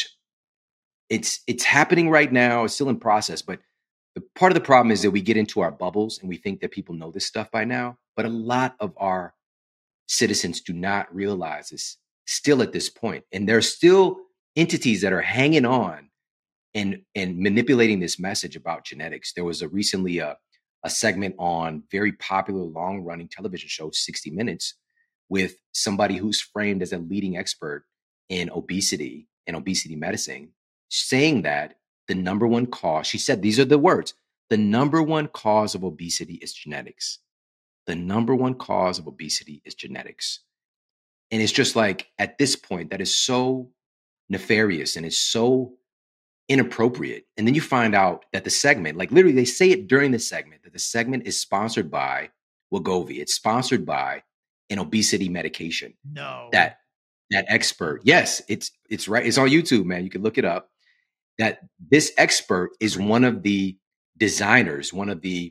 it's happening right now. It's still in process. But the part of the problem is that we get into our bubbles and we think that people know this stuff by now. But a lot of our citizens do not realize this still at this point. And there's still entities that are hanging on and manipulating this message about genetics. There was recently a segment on very popular long-running television show, 60 Minutes, with somebody who's framed as a leading expert in obesity and obesity medicine, saying that the number one cause, she said, these are the words, the number one cause of obesity is genetics. The number one cause of obesity is genetics. And it's just like, at this point, that is so nefarious and it's so inappropriate. And then you find out that the segment, like literally they say it during the segment, that the segment is sponsored by Wegovy. It's sponsored by an obesity medication. No. That expert, yes, it's right. It's on YouTube, man. You can look it up. That this expert is one of the designers, one of the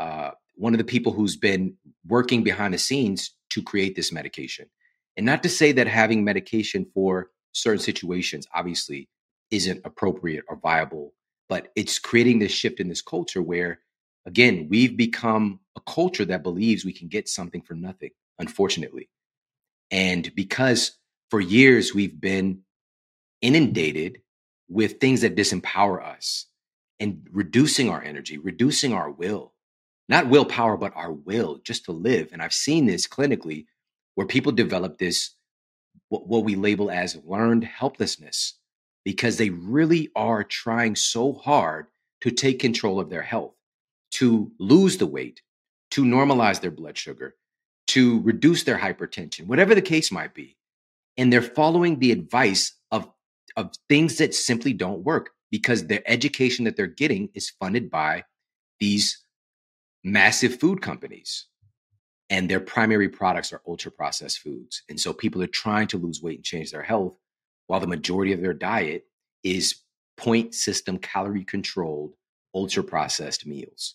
people who's been working behind the scenes to create this medication. And not to say that having medication for certain situations obviously isn't appropriate or viable, but it's creating this shift in this culture where, again, we've become a culture that believes we can get something for nothing, unfortunately. And because for years we've been inundated with things that disempower us and reducing our energy, reducing our will, not willpower, but our will just to live. And I've seen this clinically where people develop this, what we label as learned helplessness, because they really are trying so hard to take control of their health, to lose the weight, to normalize their blood sugar, to reduce their hypertension, whatever the case might be. And they're following the advice of things that simply don't work because their education that they're getting is funded by these massive food companies. And their primary products are ultra processed foods. And so people are trying to lose weight and change their health while the majority of their diet is point system, calorie controlled, ultra processed meals.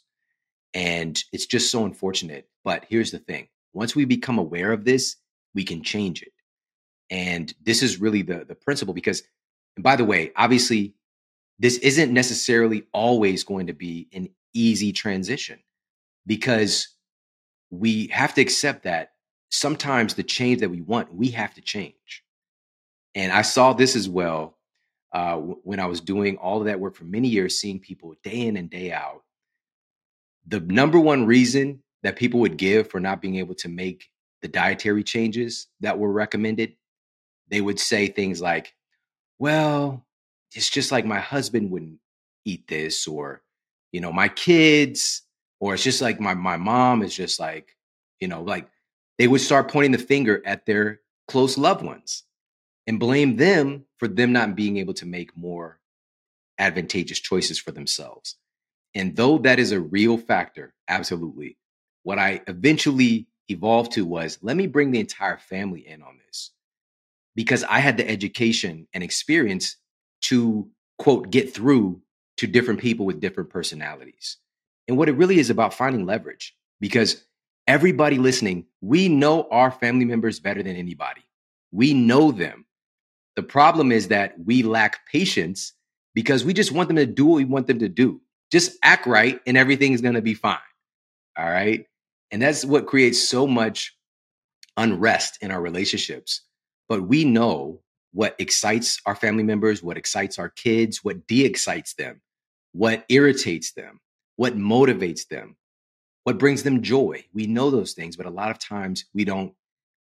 And it's just so unfortunate. But here's the thing. Once we become aware of this, we can change it. And this is really the principle because, and by the way, obviously, this isn't necessarily always going to be an easy transition because we have to accept that sometimes the change that we want, we have to change. And I saw this as well when I was doing all of that work for many years, seeing people day in and day out. The number one reason that people would give for not being able to make the dietary changes that were recommended, they would say things like, well, it's just like my husband wouldn't eat this, or, my kids, or it's just like my mom is just like, like they would start pointing the finger at their close loved ones and blame them for them not being able to make more advantageous choices for themselves. And though that is a real factor, absolutely, what I eventually evolved to was, let me bring the entire family in on this, because I had the education and experience to, quote, get through to different people with different personalities. And what it really is about finding leverage, because everybody listening, we know our family members better than anybody. We know them. The problem is that we lack patience because we just want them to do what we want them to do. Just act right and everything is going to be fine. All right. And that's what creates so much unrest in our relationships. But we know what excites our family members, what excites our kids, what de-excites them, what irritates them, what motivates them, what brings them joy. We know those things, but a lot of times we don't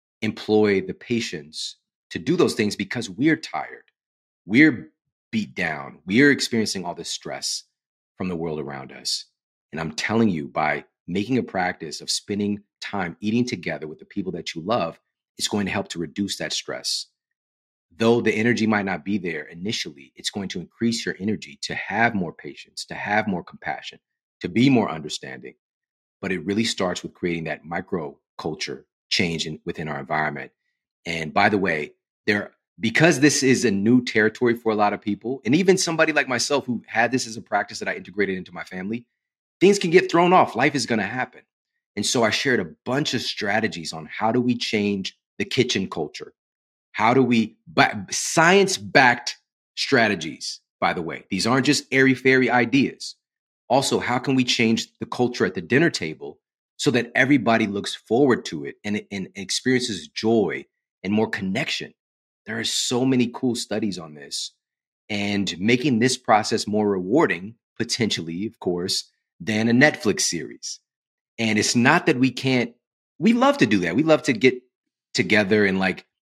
employ the patience to do those things because we're tired. We're beat down. We're experiencing all this stress from the world around us. And I'm telling you, by making a practice of spending time eating together with the people that you love, it's going to help to reduce that stress. Though the energy might not be there initially, it's going to increase your energy to have more patience, to have more compassion, to be more understanding. But it really starts with creating that micro culture change within our environment. And by the way, because this is a new territory for a lot of people, and even somebody like myself who had this as a practice that I integrated into my family, things can get thrown off. Life is going to happen. And so I shared a bunch of strategies on how do we change the kitchen culture? How do we, science-backed strategies, by the way. These aren't just airy-fairy ideas. Also, how can we change the culture at the dinner table so that everybody looks forward to it and experiences joy and more connection? There are so many cool studies on this, and making this process more rewarding, potentially, of course, than a Netflix series. And it's not that we love to do that. We love to get together and like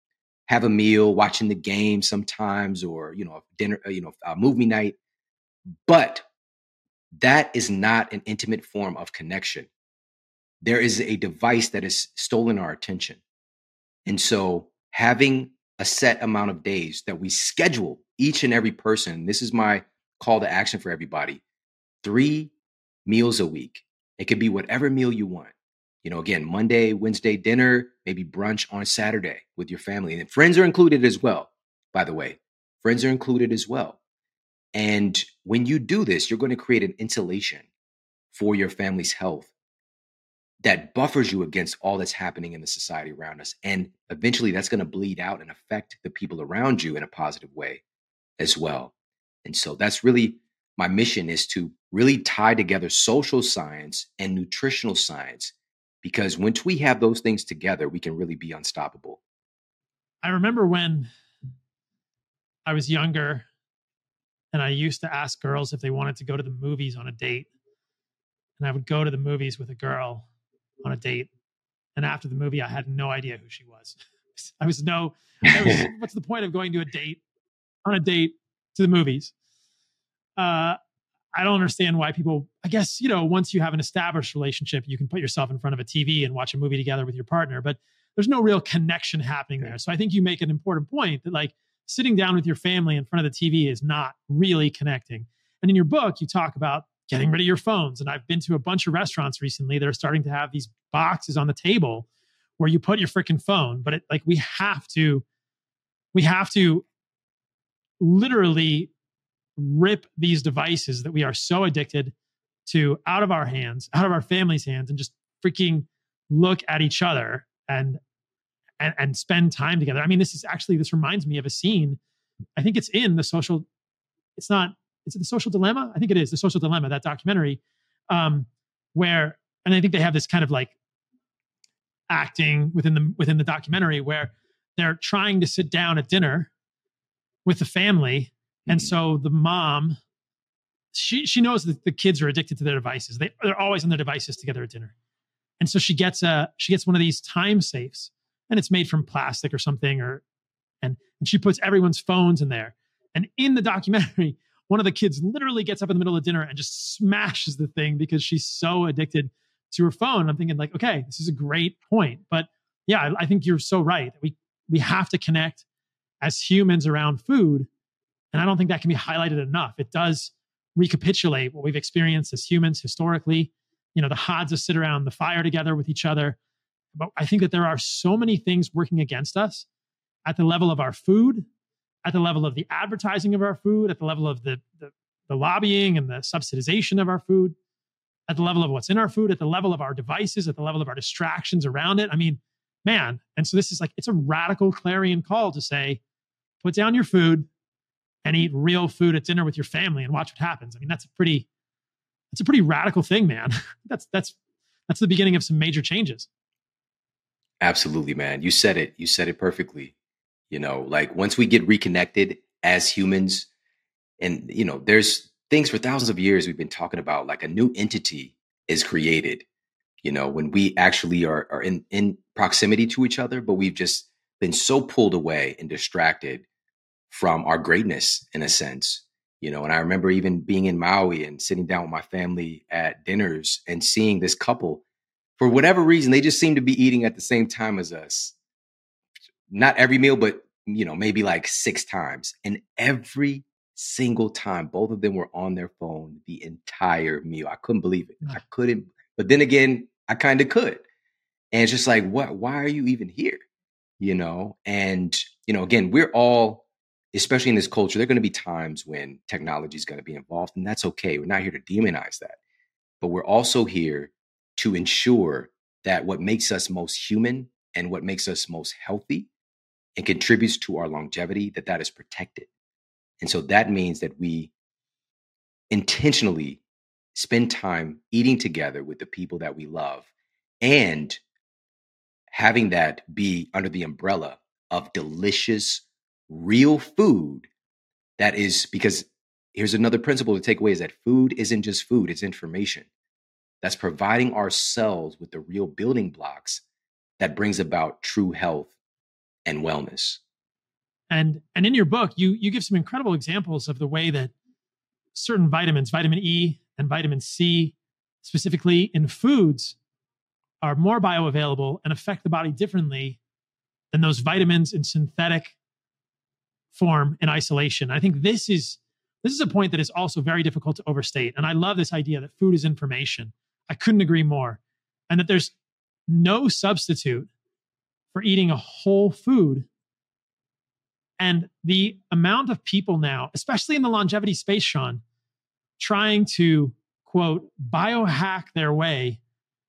have a meal, watching the game sometimes, or, dinner, a movie night. But that is not an intimate form of connection. There is a device that has stolen our attention. And so having a set amount of days that we schedule each and every person, this is my call to action for everybody, 3 meals a week. It could be whatever meal you want. Again, Monday, Wednesday dinner, maybe brunch on Saturday with your family. And friends are included as well, by the way. Friends are included as well. And when you do this, you're going to create an insulation for your family's health that buffers you against all that's happening in the society around us. And eventually that's going to bleed out and affect the people around you in a positive way as well. And so that's really my mission, is to really tie together social science and nutritional science, because once we have those things together, we can really be unstoppable. I remember when I was younger and I used to ask girls if they wanted to go to the movies on a date. And I would go to the movies with a girl on a date. And after the movie, I had no idea who she was. what's the point of going to on a date to the movies? I don't understand why people, I guess, once you have an established relationship, you can put yourself in front of a TV and watch a movie together with your partner, but there's no real connection happening there. So I think you make an important point that, like, sitting down with your family in front of the TV is not really connecting. And in your book, you talk about getting rid of your phones. And I've been to a bunch of restaurants recently that are starting to have these boxes on the table where you put your freaking phone. But we have to literally rip these devices that we are so addicted to out of our hands, out of our family's hands, and just freaking look at each other and spend time together. I mean, this reminds me of a scene. I think it's in is it The Social Dilemma? I think it is The Social Dilemma, that documentary, where, and I think they have this kind of like acting within the documentary where they're trying to sit down at dinner with the family. And so the mom, she knows that the kids are addicted to their devices. They're always on their devices together at dinner. And so she gets one of these time safes, and it's made from plastic or something, and she puts everyone's phones in there. And in the documentary, one of the kids literally gets up in the middle of dinner and just smashes the thing because she's so addicted to her phone. I'm thinking, like, okay, this is a great point. But yeah, I think you're so right. We have to connect as humans around food. And I don't think that can be highlighted enough. It does recapitulate what we've experienced as humans historically. The Hadza sit around the fire together with each other. But I think that there are so many things working against us at the level of our food, at the level of the advertising of our food, at the level of the lobbying and the subsidization of our food, at the level of what's in our food, at the level of our devices, at the level of our distractions around it. I mean, man. And so this is it's a radical clarion call to say, put down your food and eat real food at dinner with your family and watch what happens. I mean, that's a pretty radical thing, man. That's the beginning of some major changes. Absolutely, man. You said it perfectly. Like, once we get reconnected as humans, and, there's things for thousands of years we've been talking about, like a new entity is created, when we actually are in proximity to each other, but we've just been so pulled away and distracted from our greatness, in a sense. And I remember even being in Maui and sitting down with my family at dinners and seeing this couple, for whatever reason, they just seem to be eating at the same time as us. Not every meal, but, maybe like 6 times. And every single time, both of them were on their phone the entire meal. I couldn't believe it. I couldn't. But then again, I kind of could. And it's just like, why are you even here? And, again, we're all, especially in this culture, there are going to be times when technology is going to be involved, and that's okay. We're not here to demonize that. But we're also here to ensure that what makes us most human and what makes us most healthy and contributes to our longevity, that is protected. And so that means that we intentionally spend time eating together with the people that we love, and having that be under the umbrella of delicious, real food. That is, because here's another principle to take away, is that food isn't just food, it's information. That's providing ourselves with the real building blocks that brings about true health and wellness. And in your book, you give some incredible examples of the way that certain vitamins, vitamin E and vitamin C, specifically in foods, are more bioavailable and affect the body differently than those vitamins in synthetic form in isolation. I think this is a point that is also very difficult to overstate. And I love this idea that food is information. I couldn't agree more. And that there's no substitute for eating a whole food. And the amount of people now, especially in the longevity space, Sean, trying to, quote, biohack their way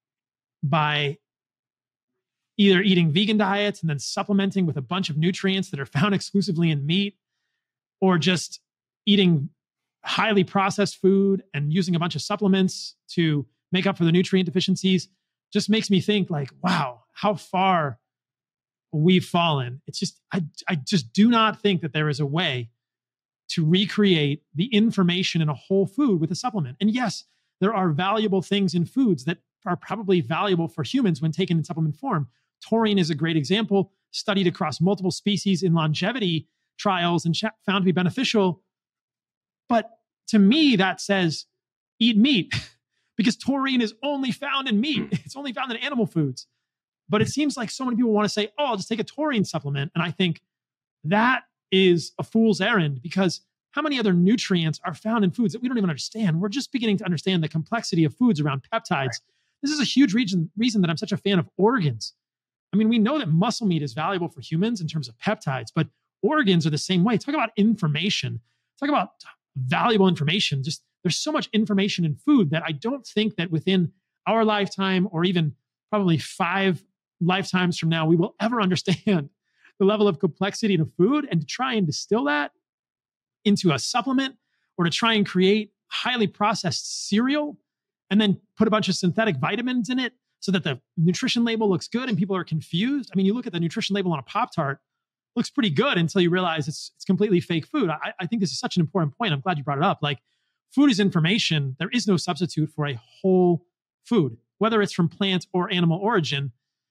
by either eating vegan diets and then supplementing with a bunch of nutrients that are found exclusively in meat, or just eating highly processed food and using a bunch of supplements to make up for the nutrient deficiencies, just makes me think like, wow, how far we've fallen. It's just, I just do not think that there is a way to recreate the information in a whole food with a supplement. And yes, there are valuable things in foods that are probably valuable for humans when taken in supplement form. Taurine is a great example, studied across multiple species in longevity trials and found to be beneficial. But to me, that says eat meat because taurine is only found in meat. It's only found in animal foods. But it seems like so many people want to say, oh, I'll just take a taurine supplement. And I think that is a fool's errand, because how many other nutrients are found in foods that we don't even understand? We're just beginning to understand the complexity of foods around peptides. This is a huge reason that I'm such a fan of organs. I mean, we know that muscle meat is valuable for humans in terms of peptides, but organs are the same way. Talk about information. Talk about valuable information. Just there's so much information in food that I don't think that within our lifetime, or even probably 5 lifetimes from now, we will ever understand the level of complexity in a food. And to try and distill that into a supplement, or to try and create highly processed cereal and then put a bunch of synthetic vitamins in it so that the nutrition label looks good and people are confused. I mean, you look at the nutrition label on a Pop-Tart, looks pretty good until you realize it's completely fake food. I think this is such an important point. I'm glad you brought it up. Like, food is information. There is no substitute for a whole food, whether it's from plant or animal origin.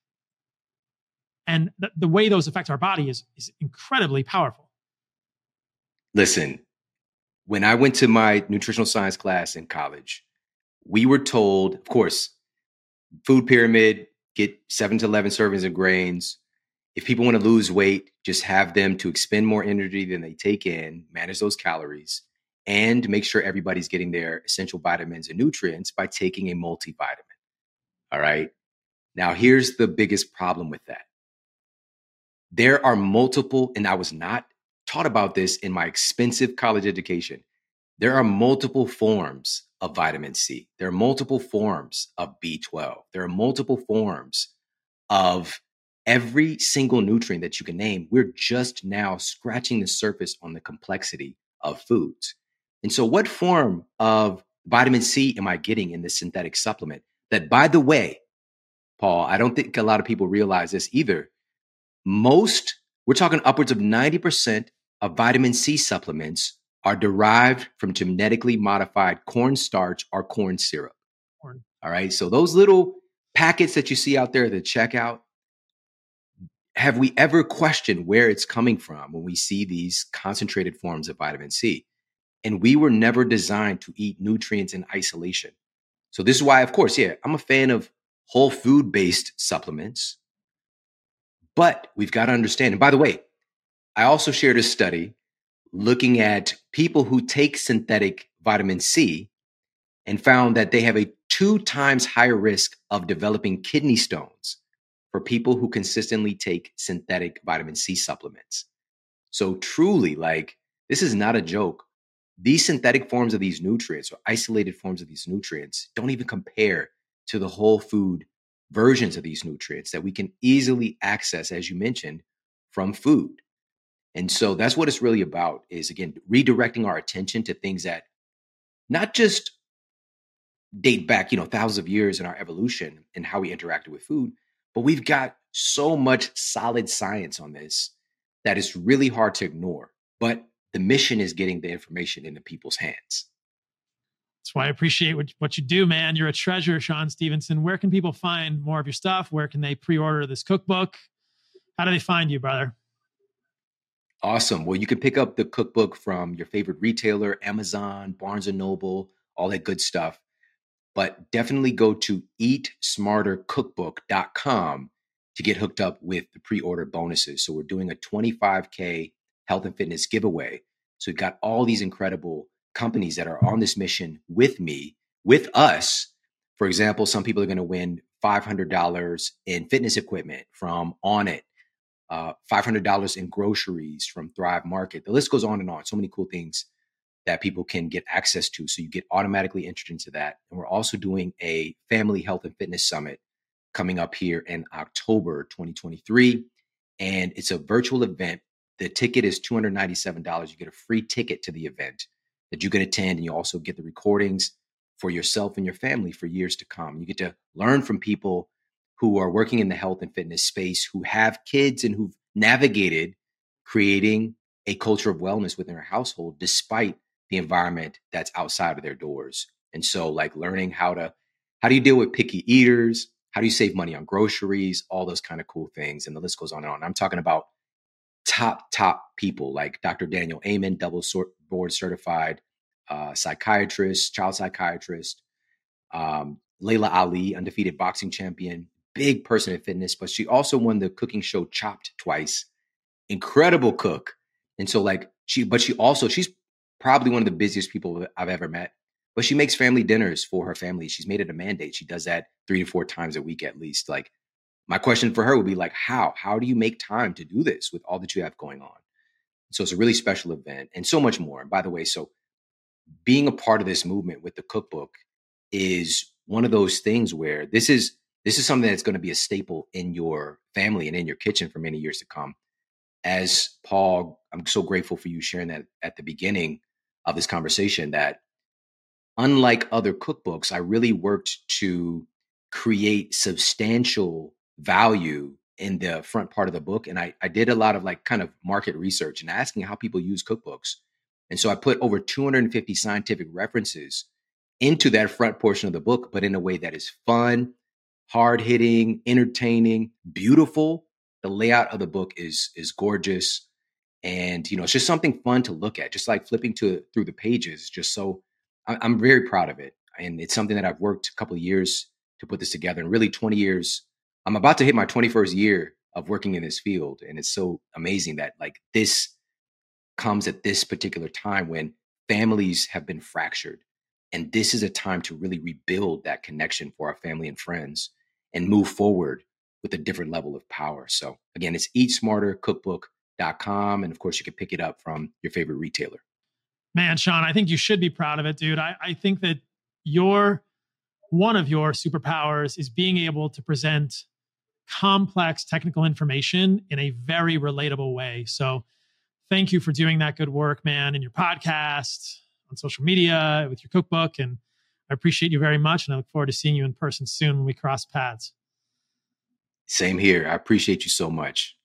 And the way those affect our body is incredibly powerful. Listen, when I went to my nutritional science class in college, we were told, of course, food pyramid, get 7 to 11 servings of grains. If people want to lose weight, just have them to expend more energy than they take in, manage those calories, and make sure everybody's getting their essential vitamins and nutrients by taking a multivitamin. All right. Now, here's the biggest problem with that. There are multiple, and I was not taught about this in my expensive college education. There are multiple forms of vitamin C. There are multiple forms of B12. There are multiple forms of every single nutrient that you can name. We're just now scratching the surface on the complexity of foods. And so what form of vitamin C am I getting in this synthetic supplement? That, by the way, Paul, I don't think a lot of people realize this either. We're talking upwards of 90% of vitamin C supplements are derived from genetically modified cornstarch or corn syrup. Corn. All right. So those little packets that you see out there at the checkout, have we ever questioned where it's coming from when we see these concentrated forms of vitamin C? And we were never designed to eat nutrients in isolation. So this is why, of course, I'm a fan of whole food-based supplements. But we've got to understand. And by the way, I also shared a study looking at people who take synthetic vitamin C and found that they have a 2 times higher risk of developing kidney stones for people who consistently take synthetic vitamin C supplements. So truly, like, this is not a joke. These synthetic forms of these nutrients, or isolated forms of these nutrients, don't even compare to the whole food versions of these nutrients that we can easily access, as you mentioned, from food. And so that's what it's really about, is, again, redirecting our attention to things that not just date back, thousands of years in our evolution and how we interacted with food, but we've got so much solid science on this that is really hard to ignore. But the mission is getting the information into people's hands. That's why I appreciate what you do, man. You're a treasure, Shawn Stevenson. Where can people find more of your stuff? Where can they pre-order this cookbook? How do they find you, brother? Awesome. Well, you can pick up the cookbook from your favorite retailer, Amazon, Barnes and Noble, all that good stuff. But definitely go to eatsmartercookbook.com to get hooked up with the pre-order bonuses. So we're doing a 25K health and fitness giveaway. So we've got all these incredible companies that are on this mission with me, with us. For example, some people are going to win $500 in fitness equipment from Onnit, $500 in groceries from Thrive Market. The list goes on and on. So many cool things that people can get access to. So you get automatically entered into that. And we're also doing a family health and fitness summit coming up here in October 2023. And it's a virtual event. The ticket is $297. You get a free ticket to the event that you can attend. And you also get the recordings for yourself and your family for years to come. You get to learn from people who are working in the health and fitness space, who have kids and who've navigated creating a culture of wellness within their household, despite the environment that's outside of their doors. And so like learning how do you deal with picky eaters? How do you save money on groceries? All those kind of cool things. And the list goes on and on. I'm talking about top people like Dr. Daniel Amen, board certified psychiatrist, child psychiatrist, Layla Ali, undefeated boxing champion, big person in fitness, but she also won the cooking show Chopped twice. Incredible cook. And so like she's probably one of the busiest people I've ever met, but she makes family dinners for her family. She's made it a mandate. She does that 3 to 4 times a week at least. Like my question for her would be like, how do you make time to do this with all that you have going on? So it's a really special event and so much more. And by the way, so being a part of this movement with the cookbook is one of those things where this is something that's going to be a staple in your family and in your kitchen for many years to come. As Paul, I'm so grateful for you sharing that at the beginning of this conversation, that unlike other cookbooks, I really worked to create substantial value in the front part of the book. And I did a lot of like kind of market research and asking how people use cookbooks. And so I put over 250 scientific references into that front portion of the book, but in a way that is fun, hard-hitting, entertaining, beautiful. The layout of the book is gorgeous. And, it's just something fun to look at, just like flipping through the pages. Just so I'm very proud of it. And it's something that I've worked a couple of years to put this together, and really 20 years. I'm about to hit my 21st year of working in this field. And it's so amazing that like this comes at this particular time when families have been fractured. And this is a time to really rebuild that connection for our family and friends and move forward with a different level of power. So again, it's eatsmartercookbook.com. And of course, you can pick it up from your favorite retailer. Man, Sean, I think you should be proud of it, dude. I think that one of your superpowers is being able to present complex technical information in a very relatable way. So thank you for doing that good work, man, in your podcast, on social media, with your cookbook. And I appreciate you very much. And I look forward to seeing you in person soon when we cross paths. Same here. I appreciate you so much.